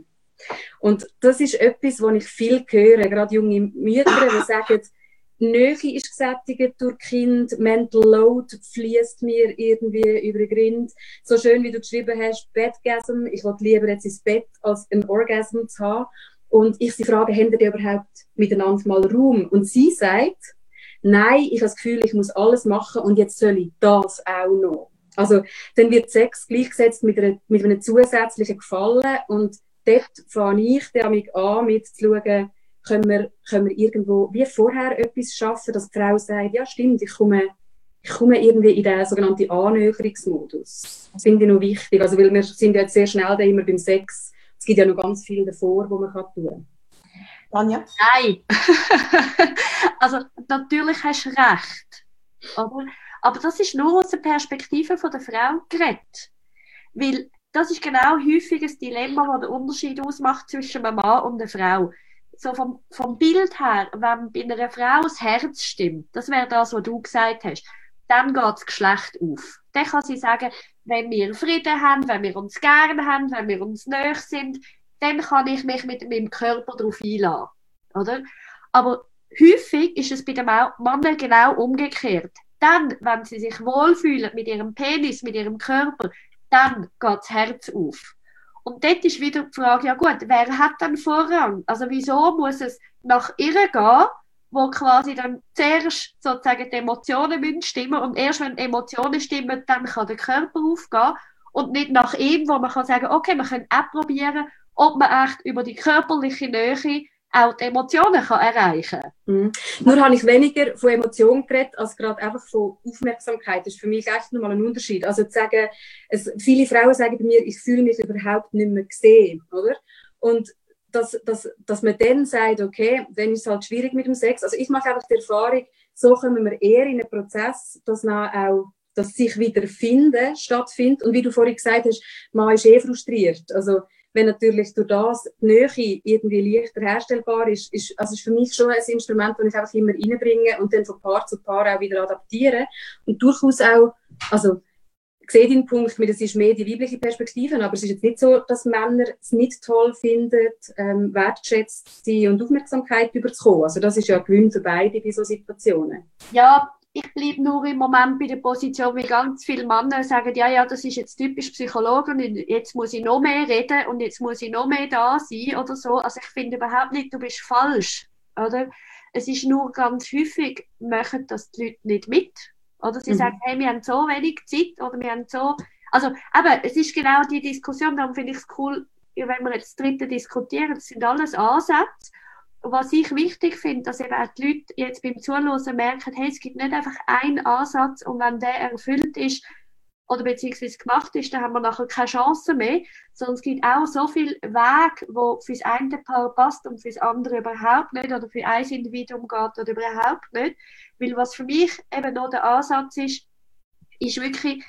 Und das ist etwas, was ich viel höre, gerade junge Mütter, die sagen, Nähe ist gesättigt durch Kind, Mental Load fließt mir irgendwie über den Grind. So schön, wie du geschrieben hast, Bedgasm, ich will lieber jetzt ins Bett, als einen Orgasm zu haben. Und ich sie frage, haben die überhaupt miteinander mal Raum? Und sie sagt, nein, ich habe das Gefühl, ich muss alles machen und jetzt soll ich das auch noch. Also, dann wird Sex gleichgesetzt mit, einer, mit einem zusätzlichen Gefallen und dort fange ich damit an, mit zu schauen, Können wir, können wir irgendwo wie vorher etwas schaffen, dass die Frau sagt, ja stimmt, ich komme, ich komme irgendwie in den sogenannten Annäherungsmodus. Das finde ich noch wichtig, also weil wir sind ja jetzt sehr schnell da immer beim Sex. Es gibt ja noch ganz viel davor, was man kann tun kann. Tanja? Nein. Also natürlich hast du recht. Oder? Aber das ist nur aus der Perspektive von der Frau geredet. Weil das ist genau häufig ein Dilemma, das den Unterschied ausmacht zwischen einem Mann und einer Frau. So vom, vom Bild her, wenn bei einer Frau das Herz stimmt, das wäre das, was du gesagt hast, dann geht das Geschlecht auf. Dann kann sie sagen, wenn wir Frieden haben, wenn wir uns gerne haben, wenn wir uns nahe sind, dann kann ich mich mit meinem Körper darauf einlassen. Oder? Aber häufig ist es bei den Männern genau umgekehrt. Dann, wenn sie sich wohlfühlen mit ihrem Penis, mit ihrem Körper, dann geht das Herz auf. Und dort ist wieder die Frage, ja gut, wer hat dann Vorrang? Also wieso muss es nach ihr gehen wo quasi dann zuerst sozusagen die Emotionen müssen stimmen und erst wenn die Emotionen stimmen, dann kann der Körper aufgehen und nicht nach ihm, wo man kann sagen, okay, wir können auch probieren, ob man echt über die körperliche Nähe auch die Emotionen kann erreichen kann. Mhm. Nur habe ich weniger von Emotionen geredet, als gerade einfach von Aufmerksamkeit. Das ist für mich echt nochmal ein Unterschied. Also zu sagen, es, viele Frauen sagen bei mir, ich fühle mich überhaupt nicht mehr gesehen, oder? Und dass, dass, dass man dann sagt, okay, dann ist es halt schwierig mit dem Sex. Also ich mache einfach die Erfahrung, so kommen wir eher in einen Prozess, dass dann auch das sich wieder finden stattfindet. Und wie du vorhin gesagt hast, man ist eh frustriert. Also wenn natürlich durch das die Nähe irgendwie leichter herstellbar ist, ist, also ist für mich schon ein Instrument, das ich einfach immer reinbringe und dann von Paar zu Paar auch wieder adaptiere. Und durchaus auch, also ich sehe den Punkt, das ist mehr die weibliche Perspektive, aber es ist jetzt nicht so, dass Männer es nicht toll finden, ähm, wertschätzt sie und Aufmerksamkeit überzukommen. Also das ist ja ein Gewinn für beide bei solchen Situationen. Ja, ich bleibe nur im Moment bei der Position, wie ganz viele Männer sagen, ja, ja, das ist jetzt typisch Psychologen und jetzt muss ich noch mehr reden und jetzt muss ich noch mehr da sein oder so. Also ich finde überhaupt nicht, du bist falsch, oder? Es ist nur ganz häufig, machen das die Leute nicht mit. Oder sie mhm. sagen, hey, wir haben so wenig Zeit oder wir haben so... Also, aber es ist genau die Diskussion, darum finde ich es cool, wenn wir jetzt das dritte diskutieren, das sind alles Ansätze. Was ich wichtig finde, dass eben auch die Leute jetzt beim Zuhören merken, hey, es gibt nicht einfach einen Ansatz und wenn der erfüllt ist oder beziehungsweise gemacht ist, dann haben wir nachher keine Chance mehr, sondern es gibt auch so viele Wege, wo fürs eine Paar passt und fürs andere überhaupt nicht oder für ein Individuum geht oder überhaupt nicht. Weil was für mich eben noch der Ansatz ist, ist wirklich,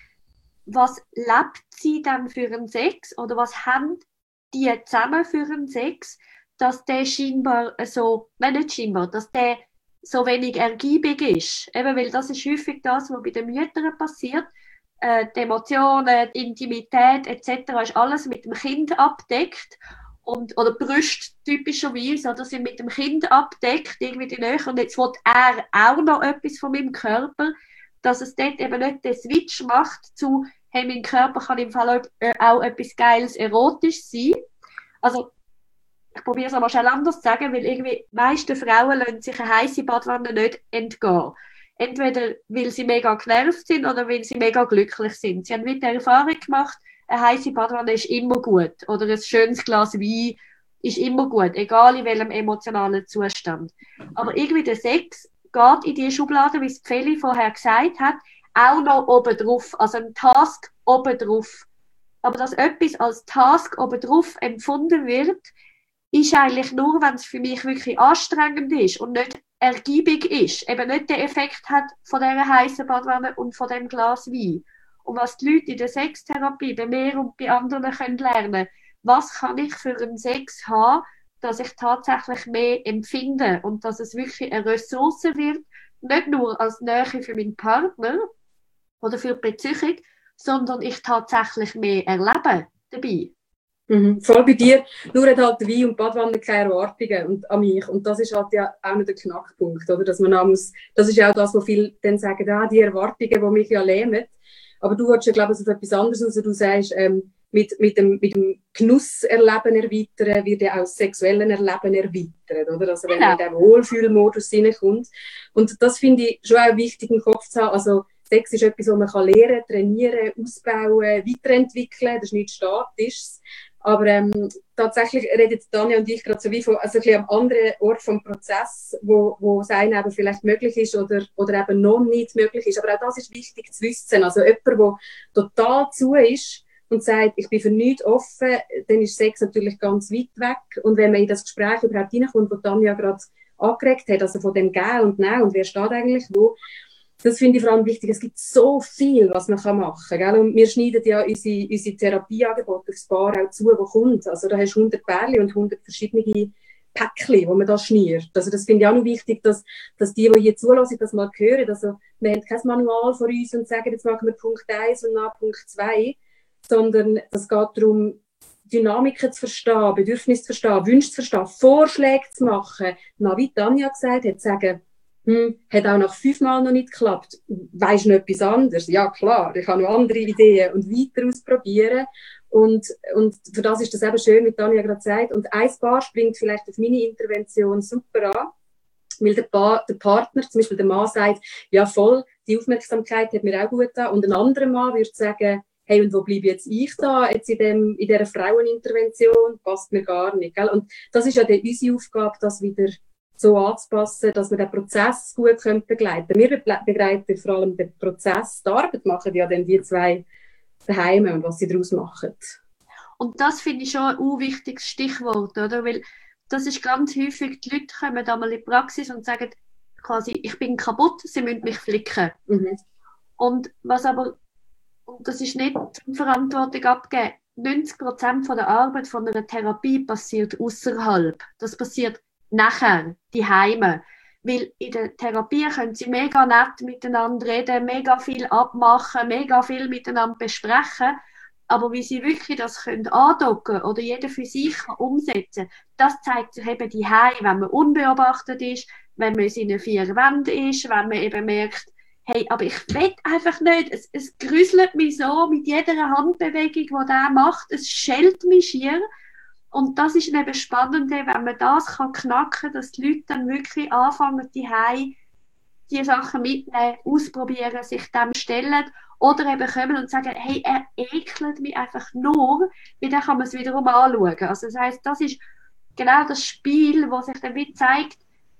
was lebt sie dann für einen Sex oder was haben die zusammen für einen Sex, dass der scheinbar so, nein, nicht scheinbar, dass der so wenig ergiebig ist. Eben, weil das ist häufig das, was bei den Müttern passiert. Äh, die Emotionen, die Intimität et cetera ist alles mit dem Kind abdeckt. Und, oder Brüste typischerweise, oder sind mit dem Kind abdeckt, irgendwie die Nähe. Und jetzt will er auch noch etwas von meinem Körper, dass es dort eben nicht den Switch macht zu, hey, mein Körper kann im Fall auch etwas Geiles, Erotisches sein. Also, ich probiere es aber schnell anders zu sagen, weil irgendwie die meisten Frauen lassen sich eine heisse Badwanne nicht entgehen. Entweder weil sie mega genervt sind oder weil sie mega glücklich sind. Sie haben mit der Erfahrung gemacht, eine heisse Badwanne ist immer gut. Oder ein schönes Glas Wein ist immer gut, egal in welchem emotionalen Zustand. Aber irgendwie der Sex geht in die Schublade, wie es Feli vorher gesagt hat, auch noch obendrauf. Also ein Task obendrauf. Aber dass etwas als Task obendrauf empfunden wird, ist eigentlich nur, wenn es für mich wirklich anstrengend ist und nicht ergiebig ist, eben nicht den Effekt hat von dieser heißen Badwanne und von dem Glas Wein. Und was die Leute in der Sextherapie bei mir und bei anderen können lernen, was kann ich für einen Sex haben, dass ich tatsächlich mehr empfinde und dass es wirklich eine Ressource wird, nicht nur als Nähe für meinen Partner oder für die Beziehung, sondern ich tatsächlich mehr erlebe dabei. Mhm, voll bei dir, nur hat halt Wein und Badwanne keine Erwartungen und, an mich. Und das ist halt ja auch nicht der Knackpunkt, oder? Dass man auch muss, das ist ja auch das, wo viele dann sagen, ah, die Erwartungen, die mich ja lähmen. Aber du willst ja, glaube ich, auf etwas anderes raus. Du sagst, ähm, mit, mit, dem, mit dem Genusserleben erweitern, wird ja auch das sexuelle Erleben erweitert, oder? Also wenn genau. man in den Wohlfühlmodus hineinkommt. Und das finde ich schon auch wichtig im Kopf zu haben. Also Sex ist etwas, was man kann lernen, trainieren, ausbauen, weiterentwickeln. Das ist nichts Statisches. Aber ähm, tatsächlich reden Tanja und ich gerade so wie von also ein bisschen am anderen Ort vom Prozess, wo, wo es einem eben vielleicht möglich ist oder, oder eben noch nicht möglich ist. Aber auch das ist wichtig zu wissen. Also jemand, der total zu ist und sagt, ich bin für nichts offen, dann ist Sex natürlich ganz weit weg. Und wenn man in das Gespräch überhaupt reinkommt, das Tanja gerade angeregt hat, also von dem Gehen und Nehmen und wer steht eigentlich wo, das finde ich vor allem wichtig. Es gibt so viel, was man machen kann. Gell? Und wir schneiden ja unsere, unsere Therapieangebote aufs Paar auch zu, wo kommt. Also da hast du hundert Pärchen und hundert verschiedene Päckchen, wo man da schniert. Also das finde ich auch noch wichtig, dass, dass die, die hier zulassen, das mal hören. Also wir haben kein Manual vor uns und sagen, jetzt machen wir Punkt eins und nach Punkt zwei, sondern es geht darum, Dynamiken zu verstehen, Bedürfnisse zu verstehen, Wünsche zu verstehen, Vorschläge zu machen. Na, wie Tanja gesagt hat, sagen, Hm, hat auch nach fünfmal noch nicht geklappt. Weisst du noch etwas anderes? Ja, klar, ich habe noch andere Ideen und weiter ausprobieren. Und, und für das ist das eben schön, wie Tanja gerade sagt. Und ein Paar springt vielleicht auf meine Intervention super an. Weil der, pa- der Partner, zum Beispiel der Mann, sagt, ja voll, die Aufmerksamkeit hat mir auch gut getan. Und ein anderer Mann würde sagen, hey, und wo bleibe jetzt ich da, jetzt in, dem, in dieser Frauenintervention, passt mir gar nicht. Gell? Und das ist ja dann unsere Aufgabe, das wieder so anzupassen, dass wir den Prozess gut begleiten können. Wir begleiten vor allem den Prozess, die Arbeit machen ja dann die zwei daheim und was sie daraus machen. Und das finde ich schon ein wichtiges Stichwort, oder? Weil das ist ganz häufig, die Leute kommen da mal in die Praxis und sagen quasi, ich bin kaputt, sie müssen mich flicken. Mhm. Und was aber, und das ist nicht zur Verantwortung abgeben, neunzig Prozent von der Arbeit von einer Therapie passiert außerhalb. Das passiert nachher, die Heime. Weil in der Therapie können sie mega nett miteinander reden, mega viel abmachen, mega viel miteinander besprechen. Aber wie sie wirklich das können andocken oder jeder für sich kann umsetzen, das zeigt sich eben die Heim, wenn man unbeobachtet ist, wenn man in den vier Wänden ist, wenn man eben merkt, hey, aber ich will einfach nicht, es, es grüßelt mich so mit jeder Handbewegung, die der macht, es schellt mich schier. Und das ist eben spannend, wenn man das kann knacken, dass die Leute dann wirklich anfangen, die Heim die Sachen mitnehmen, ausprobieren, sich dem stellen oder eben kommen und sagen, hey, er ekelt mich einfach nur, weil dann kann man es wiederum anschauen. Also das heisst, das ist genau das Spiel, wo sich dann wie zeigt,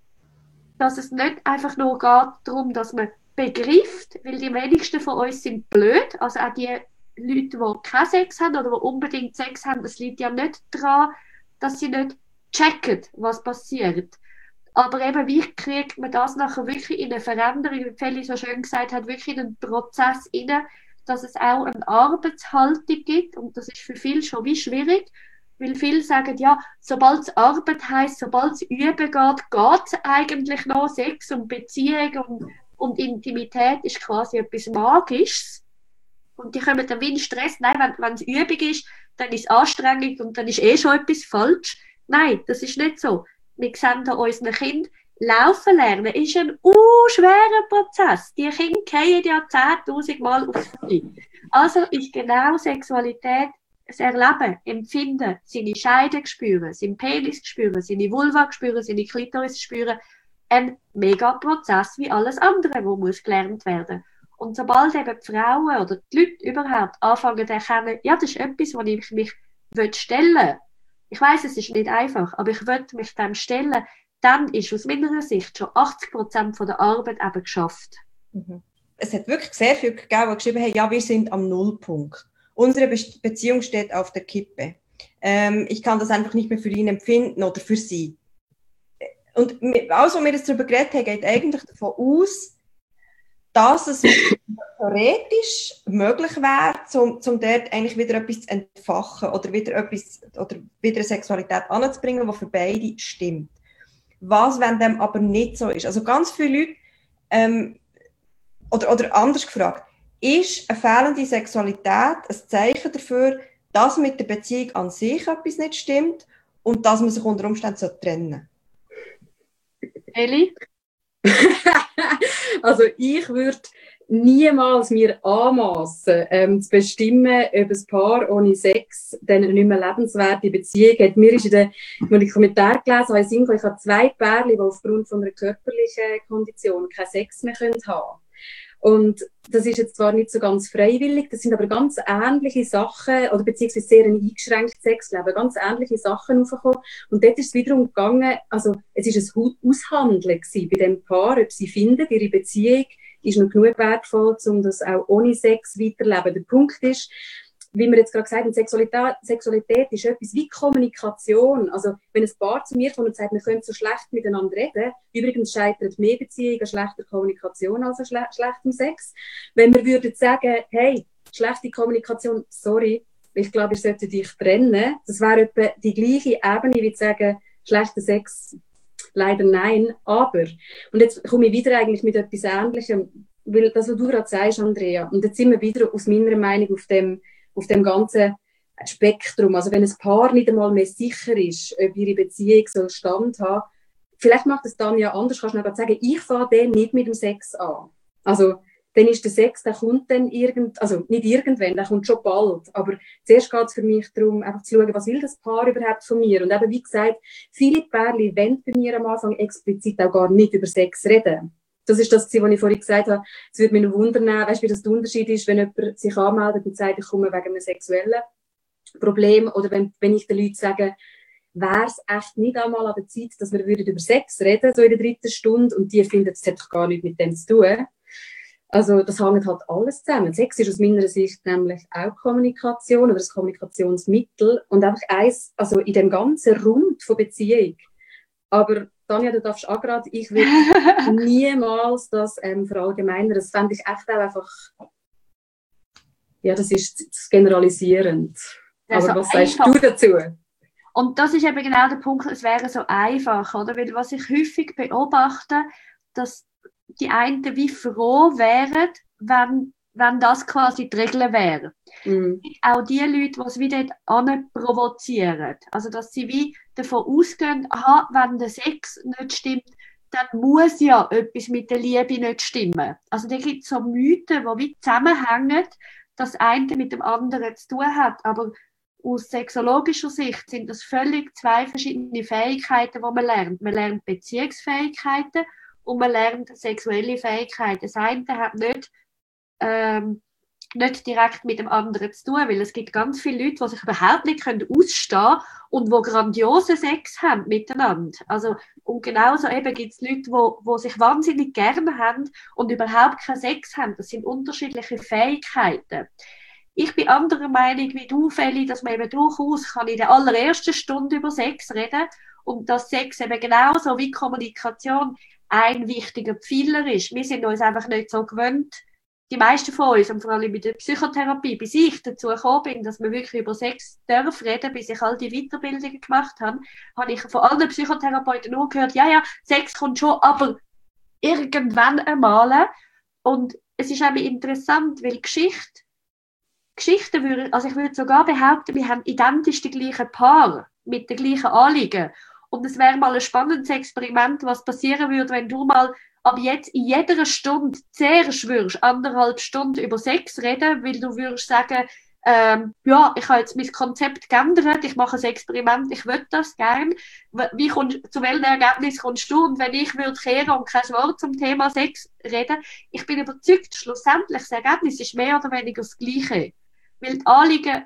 dass es nicht einfach nur geht darum, dass man begreift, weil die wenigsten von uns sind blöd, also auch die Leute, die keinen Sex haben oder die unbedingt Sex haben, das liegt ja nicht daran, dass sie nicht checken, was passiert. Aber eben, wie kriegt man das nachher wirklich in eine Veränderung, wie Feli so schön gesagt hat, wirklich in einen Prozess rein, dass es auch eine Arbeitshaltung gibt. Und das ist für viele schon wie schwierig, weil viele sagen, ja, sobald es Arbeit heisst, sobald es Üben geht, geht es eigentlich noch. Sex und Beziehung und, und Intimität ist quasi etwas Magisches. Und die kommen dann wie in Stress. Nein, wenn, wenn es Übung ist, dann ist es anstrengend und dann ist eh schon etwas falsch. Nein, das ist nicht so. Wir sehen da unseren Kindern, laufen lernen ist ein uh, schwerer Prozess. Die Kinder fallen ja zehntausend Mal aufs Knie. Also ist genau Sexualität das Erleben, Empfinden, seine Scheide spüren, seinen Penis spüren, seine Vulva spüren, seine Klitoris spüren, ein Mega-Prozess wie alles andere, wo muss gelernt werden. Und sobald eben die Frauen oder die Leute überhaupt anfangen zu erkennen, ja, das ist etwas, wo ich mich stellen will, ich weiss, es ist nicht einfach, aber ich will mich dem stellen, dann ist aus meiner Sicht schon achtzig Prozent von der Arbeit eben geschafft. Mhm. Es hat wirklich sehr viele gegeben, die geschrieben haben, ja, wir sind am Nullpunkt. Unsere Be- Beziehung steht auf der Kippe. Ähm, ich kann das einfach nicht mehr für ihn empfinden oder für sie. Und alles, was wir jetzt darüber geredet haben, geht eigentlich davon aus, dass es theoretisch möglich wäre, um, um dort eigentlich wieder etwas zu entfachen oder wieder etwas oder wieder eine Sexualität anzubringen, die für beide stimmt. Was, wenn dem aber nicht so ist? Also ganz viele Leute, ähm, oder, oder anders gefragt, ist eine fehlende Sexualität ein Zeichen dafür, dass mit der Beziehung an sich etwas nicht stimmt und dass man sich unter Umständen trennen sollte? Eli? Also ich würde niemals mir anmassen, ähm, zu bestimmen, ob ein Paar ohne Sex dann eine nicht mehr lebenswerte Beziehung hat. Mir ist in der, als ich die Kommentare gelesen habe, ich, ich habe zwei Pärchen, die aufgrund von einer körperlichen Kondition keinen Sex mehr haben können. Und das ist jetzt zwar nicht so ganz freiwillig, das sind aber ganz ähnliche Sachen, oder beziehungsweise sehr ein eingeschränktes Sexleben, ganz ähnliche Sachen aufgekommen. Und dort ist es wiederum gegangen, also es ist ein Aushandeln gewesen bei dem Paar, ob sie finden, ihre Beziehung ist noch genug wertvoll, um das auch ohne Sex weiterleben. Der Punkt ist, wie wir jetzt gerade gesagt haben, Sexualität, Sexualität ist etwas wie Kommunikation. Also, wenn ein Paar zu mir kommt und sagt, wir können so schlecht miteinander reden, übrigens scheitert mehr Beziehung an schlechter Kommunikation als an schle schlechtem Sex. Wenn wir würden sagen, hey, schlechte Kommunikation, sorry, ich glaube, ihr solltet euch trennen, das wäre etwa die gleiche Ebene, wie zu sagen, schlechter Sex, leider nein, aber. Und jetzt komme ich wieder eigentlich mit etwas Ähnlichem, weil das, was du gerade sagst, Andrea, und jetzt sind wir wieder aus meiner Meinung auf dem auf dem ganzen Spektrum. Also wenn ein Paar nicht einmal mehr sicher ist, ob ihre Beziehung soll Stand haben, vielleicht macht es dann ja anders, kannst du sagen, ich fange den nicht mit dem Sex an. Also dann ist der Sex, der kommt dann irgend, also nicht irgendwann, der kommt schon bald, aber zuerst geht es für mich darum, einfach zu schauen, was will das Paar überhaupt von mir? Und eben, wie gesagt, viele Pärchen wollen bei mir am Anfang explizit auch gar nicht über Sex reden. Das ist das, was ich vorhin gesagt habe. Es würde mich noch wundern, weißt du, wie das der Unterschied ist, wenn jemand sich anmeldet und sagt, ich komme wegen einem sexuellen Problem, oder wenn, wenn ich den Leuten sage, wäre es echt nicht einmal an der Zeit, dass wir über Sex reden, so in der dritten Stunde, und die finden, das hat doch gar nichts mit dem zu tun. Also das hängt halt alles zusammen. Sex ist aus meiner Sicht nämlich auch Kommunikation oder ein Kommunikationsmittel und einfach eins, also in dem ganzen Rund von Beziehung. Aber Tanja, du darfst auch gerade, ich will niemals das ähm, verallgemeinern. Das fände ich echt auch einfach, ja, das ist das generalisierend. Also aber was sagst du dazu? Und das ist eben genau der Punkt, es wäre so einfach, oder? Weil was ich häufig beobachte, dass die einen wie froh wären, wenn, wenn das quasi die Regel wäre. Mhm. Auch die Leute, die es wie dort provozieren. Also, dass sie wie davon ausgehen, aha, wenn der Sex nicht stimmt, dann muss ja etwas mit der Liebe nicht stimmen. Also, da gibt es so Mythen, die wie zusammenhängen, dass das eine mit dem anderen zu tun hat. Aber aus sexologischer Sicht sind das völlig zwei verschiedene Fähigkeiten, die man lernt. Man lernt Beziehungsfähigkeiten und man lernt sexuelle Fähigkeiten. Das eine hat nicht, ähm, nicht direkt mit dem anderen zu tun, weil es gibt ganz viele Leute, die sich überhaupt nicht ausstehen können und die grandiosen Sex haben miteinander. Also, und genauso eben gibt es Leute, die, die sich wahnsinnig gerne haben und überhaupt keinen Sex haben. Das sind unterschiedliche Fähigkeiten. Ich bin anderer Meinung wie du, Feli, dass man eben durchaus kann in der allerersten Stunde über Sex reden und dass Sex eben genauso wie Kommunikation ein wichtiger Pfeiler ist. Wir sind uns einfach nicht so gewöhnt, die meisten von uns, und vor allem mit der Psychotherapie, bis ich dazu gekommen bin, dass wir wirklich über Sex dürfen reden, bis ich all die Weiterbildungen gemacht habe, habe ich von allen Psychotherapeuten nur gehört, ja, ja, Sex kommt schon, aber irgendwann einmal. Und es ist eben interessant, weil Geschichte, Geschichten würde, also ich würde sogar behaupten, wir haben identisch die gleichen Paare mit den gleichen Anliegen. Und es wäre mal ein spannendes Experiment, was passieren würde, wenn du mal ab jetzt in jeder Stunde zuerst würdest, anderthalb Stunden über Sex reden, weil du würdest sagen, ähm, ja, ich habe jetzt mein Konzept geändert, ich mache ein Experiment, ich will das gerne. Wie kommst, zu welchem Ergebnis kommst du? Und wenn ich würde kehren und kein Wort zum Thema Sex reden, ich bin überzeugt, schlussendlich das Ergebnis ist mehr oder weniger das Gleiche. Weil die Anliegen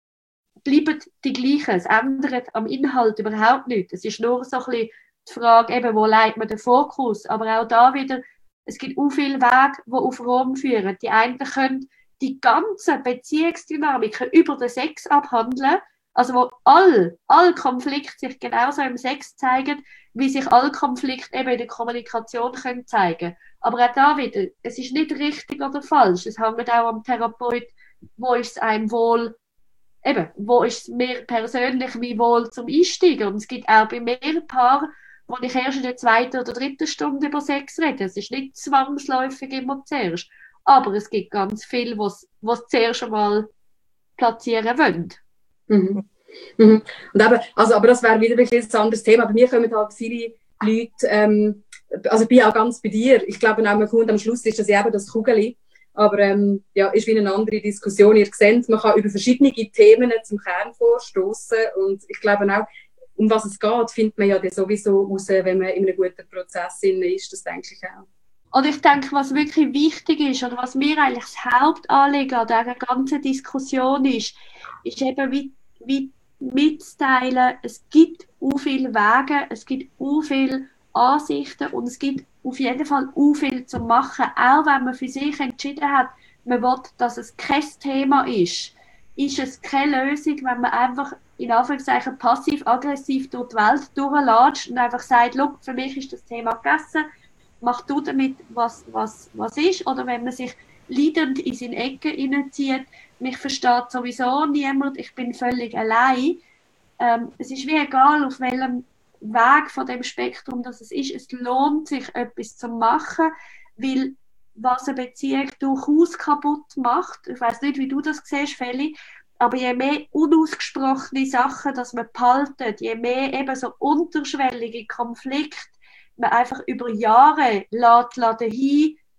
bleiben die gleichen. Es ändert am Inhalt überhaupt nichts. Es ist nur so ein bisschen die Frage, eben, wo legt man den Fokus? Aber auch da wieder, es gibt auch viele Wege, die auf Rom führen. Die einen können die ganze Beziehungsdynamiken über den Sex abhandeln, also wo all, all Konflikte sich genauso im Sex zeigen, wie sich all Konflikte eben in der Kommunikation können zeigen. Aber auch da wieder, es ist nicht richtig oder falsch. Es hängt auch am Therapeut, wo ist es einem wohl, eben, wo ist es mir persönlich wie wohl zum Einsteigen. Und es gibt auch bei mir Paaren, wo ich erst in der zweiten oder dritten Stunde über Sex rede. Es ist nicht zwangsläufig immer zuerst. Aber es gibt ganz viele, die es zuerst einmal platzieren wollen. Mhm. Mhm. Und eben, also, aber das wäre wieder ein anderes Thema. Bei mir kommen halt viele Leute, ähm, also ich bin auch ganz bei dir. Ich glaube, auch man kommt am Schluss ist das eben das Kugeli. Aber ähm, ja, ist wie eine andere Diskussion. Ihr seht, man kann über verschiedene Themen zum Kern vorstoßen. Und ich glaube auch, um was es geht, findet man ja dann sowieso raus, wenn man in einem guten Prozess ist. Das denke ich auch. Und ich denke, was wirklich wichtig ist, oder was mir eigentlich das Hauptanliegen an dieser ganzen Diskussion ist, ist eben wie, wie mitzuteilen, es gibt so viele Wege, es gibt so viele Ansichten und es gibt auf jeden Fall so viel zu machen, auch wenn man für sich entschieden hat, man will, dass es kein Thema ist. Ist es keine Lösung, wenn man einfach in Anführungszeichen passiv-aggressiv durch die Welt durchlatscht und einfach sagt, look, für mich ist das Thema gegessen, mach du damit, was, was, was ist. Oder wenn man sich leidend in seine Ecke hineinzieht, mich versteht sowieso niemand, ich bin völlig allein. Ähm, es ist wie egal, auf welchem Weg von dem Spektrum das es ist. Es lohnt sich, etwas zu machen, weil was eine Beziehung durchaus kaputt macht, ich weiss nicht, wie du das siehst, Feli, aber je mehr unausgesprochene Sachen, dass man behaltet, je mehr eben so unterschwellige Konflikte man einfach über Jahre lässt, lässt hin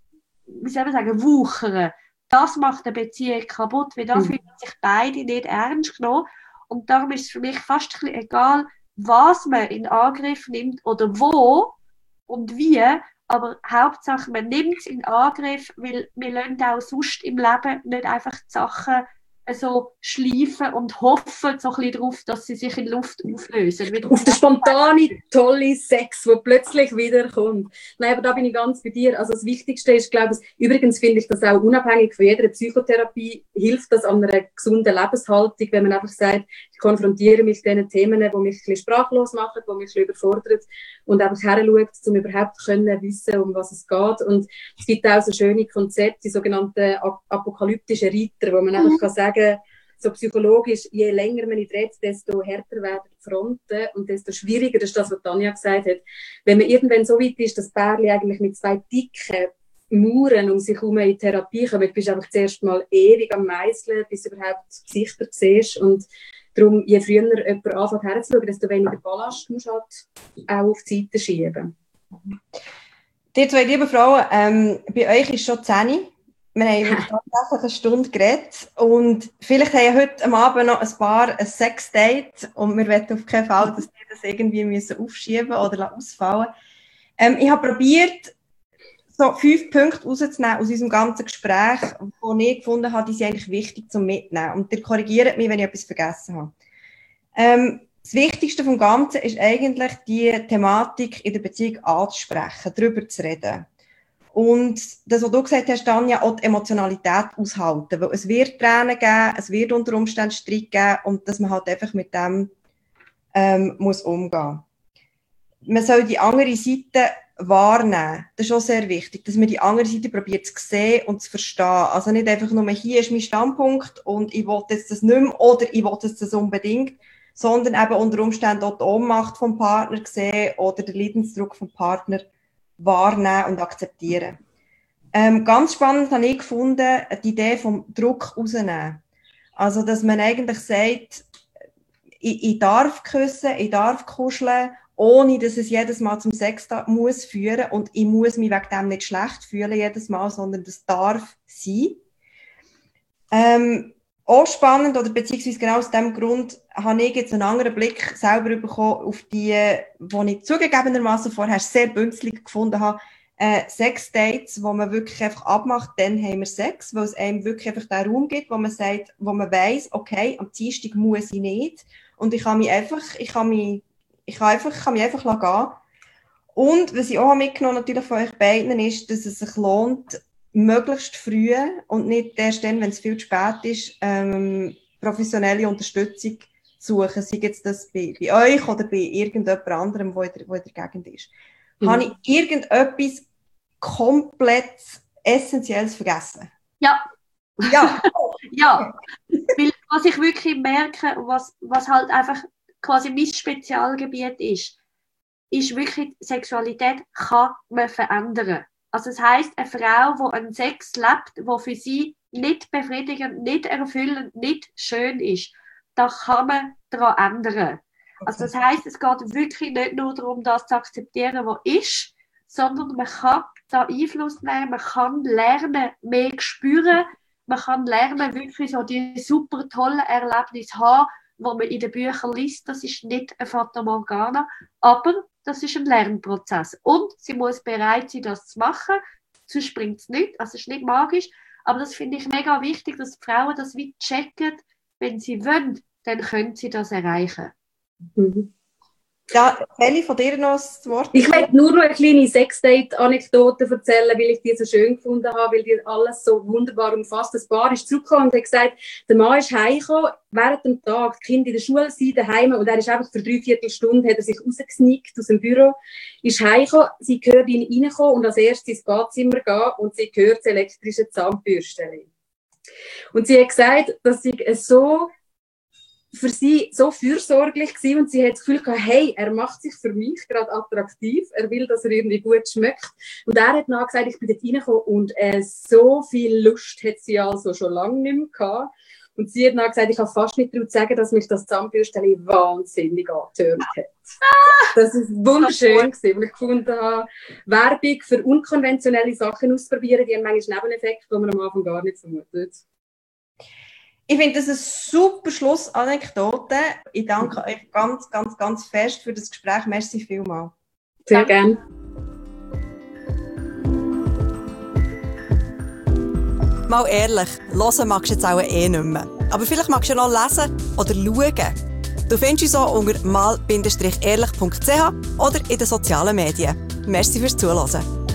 wie soll man sagen, wuchern. Das macht eine Beziehung kaputt, weil da mhm. fühlen sich beide nicht ernst genommen. Und darum ist es für mich fast ein bisschen egal, was man in Angriff nimmt oder wo und wie, aber Hauptsache, man nimmt es in Angriff, weil wir lassen auch sonst im Leben nicht einfach die Sachen so schleifen und hoffen so ein bisschen darauf, dass sie sich in Luft auflösen. Auf den spontane, tolle Sex, der plötzlich wiederkommt. Nein, aber da bin ich ganz bei dir. Also das Wichtigste ist, glaube ich, übrigens finde ich das auch unabhängig von jeder Psychotherapie, hilft das an einer gesunden Lebenshaltung, wenn man einfach sagt, ich konfrontiere mich mit diesen Themen, die mich ein bisschen sprachlos machen, die mich ein bisschen überfordern und einfach heranschaut, um überhaupt können wissen, um was es geht. Und es gibt auch so schöne Konzepte, die sogenannten apokalyptischen Reiter, wo man einfach mhm. kann sagen, so psychologisch, je länger man nicht redet, desto härter werden die Fronten und desto schwieriger, das ist das, was Tanja gesagt hat. Wenn man irgendwann so weit ist, dass Pärchen eigentlich mit zwei dicken Mauern um sich herum in Therapie kommen, bist du einfach zuerst mal ewig am Meisseln, bis du überhaupt Gesichter siehst. Und darum, je früher jemand anfängt herzuschauen, desto weniger Ballast musst du halt auch auf die Seite schieben. Die zwei lieben Frauen, ähm, bei euch ist schon zehn. Wir haben tatsächlich eine Stunde geredet und vielleicht haben wir heute am Abend noch ein paar ein Sex-Date und wir wollen auf keinen Fall, dass die das irgendwie müssen aufschieben oder ausfallen. Ähm, ich habe probiert, so fünf Punkte rauszunehmen aus unserem ganzen Gespräch, die ich gefunden habe, die sind eigentlich wichtig zum Mitnehmen. Und ihr korrigiert mich, wenn ich etwas vergessen habe. Ähm, das Wichtigste vom Ganzen ist eigentlich, die Thematik in der Beziehung anzusprechen, darüber zu reden. Und das, was du gesagt hast, Tanja, auch die Emotionalität aushalten. Weil es wird Tränen geben, es wird unter Umständen Streit geben und dass man halt einfach mit dem ähm, muss umgehen. Man soll die andere Seite wahrnehmen. Das ist auch sehr wichtig, dass man die andere Seite probiert zu sehen und zu verstehen. Also nicht einfach nur, hier ist mein Standpunkt und ich will jetzt das nicht mehr oder ich will jetzt das unbedingt, sondern eben unter Umständen auch die Ohnmacht vom Partner sehen oder den Leidensdruck vom Partner wahrnehmen und akzeptieren. Ähm, ganz spannend habe ich gefunden, die Idee vom Druck rausnehmen. Also, dass man eigentlich sagt, ich, ich darf küssen, ich darf kuscheln, ohne dass es jedes Mal zum Sex da muss führen und ich muss mich wegen dem nicht schlecht fühlen jedes Mal, sondern das darf sein. Ähm, auch spannend, oder beziehungsweise genau aus dem Grund, habe ich jetzt einen anderen Blick selber bekommen auf die, die ich zugegebenermaßen vorher sehr bünzlig gefunden habe, äh, Sex-Dates, wo man wirklich einfach abmacht, dann haben wir Sex, weil es einem wirklich einfach den Raum gibt, wo man sagt, wo man weiss, okay, am Dienstag muss ich nicht und ich kann mich einfach, ich kann mich, ich kann einfach, ich kann mich einfach gehen. Und was ich auch mitgenommen natürlich von euch beiden ist, dass es sich lohnt, möglichst früh und nicht erst dann, wenn es viel zu spät ist, ähm, professionelle Unterstützung zu suchen. Sei jetzt das bei, bei euch oder bei irgendjemand anderem, der in, in der Gegend ist. Mhm. Habe ich irgendetwas komplett Essentielles vergessen? Ja. Ja. Ja. Weil, was ich wirklich merke, was, was halt einfach quasi mein Spezialgebiet ist, ist wirklich, Sexualität kann man verändern. Also das heisst, eine Frau, die einen Sex lebt, der für sie nicht befriedigend, nicht erfüllend, nicht schön ist, da kann man daran ändern. Okay. Also das heisst, es geht wirklich nicht nur darum, das zu akzeptieren, was ist, sondern man kann da Einfluss nehmen, man kann lernen, mehr spüren, man kann lernen, wirklich so die super tollen Erlebnisse haben, die man in den Büchern liest. Das ist nicht ein Fata Morgana, aber das ist ein Lernprozess. Und sie muss bereit sein, das zu machen. Sonst bringt es nichts. Also es ist nicht magisch. Aber das finde ich mega wichtig, dass die Frauen das wie checken. Wenn sie wollen, dann können sie das erreichen. Mhm. Ja, Kelly, von dir noch das Wort? Ich möchte nur noch eine kleine Sex-Date-Anekdote erzählen, weil ich die so schön gefunden habe, weil die alles so wunderbar umfasst. Das Paar ist zurückgekommen und hat gesagt, der Mann ist heimgekommen, während dem Tag, die Kinder in der Schule sind, daheim, und er ist einfach für drei Viertelstunden, hat er sich rausgesneakt aus dem Büro, ist heimgekommen, sie hört ihn reinkommen und als erstes ins Badzimmer gehen und sie hört das elektrische Zahnbürstchen. Und sie hat gesagt, dass sie so für sie so fürsorglich gewesen und sie hat das Gefühl gehabt, hey, er macht sich für mich gerade attraktiv, er will, dass er irgendwie gut schmeckt. Und er hat nachher gesagt, ich bin dort reingekommen und äh, so viel Lust hat sie also schon lange nicht mehr gehabt. Und sie hat dann gesagt, ich habe fast nicht traut zu sagen, dass mich das Zahnbürstchen wahnsinnig angetürmt hat. Das war wunderschön, weil ich gefunden habe, Werbung für unkonventionelle Sachen ausprobieren, die haben manchmal Nebeneffekte, die man am Anfang gar nicht vermutet. Ich finde das eine super Schlussanekdote. Ich danke euch ganz, ganz, ganz fest für das Gespräch. Merci vielmals. Sehr gerne. Mal ehrlich, hören magst du jetzt auch eh nicht mehr. Aber vielleicht magst du ja noch lesen oder schauen. Du findest uns auch unter mal Bindestrich ehrlich Punkt c h oder in den sozialen Medien. Merci fürs Zuhören.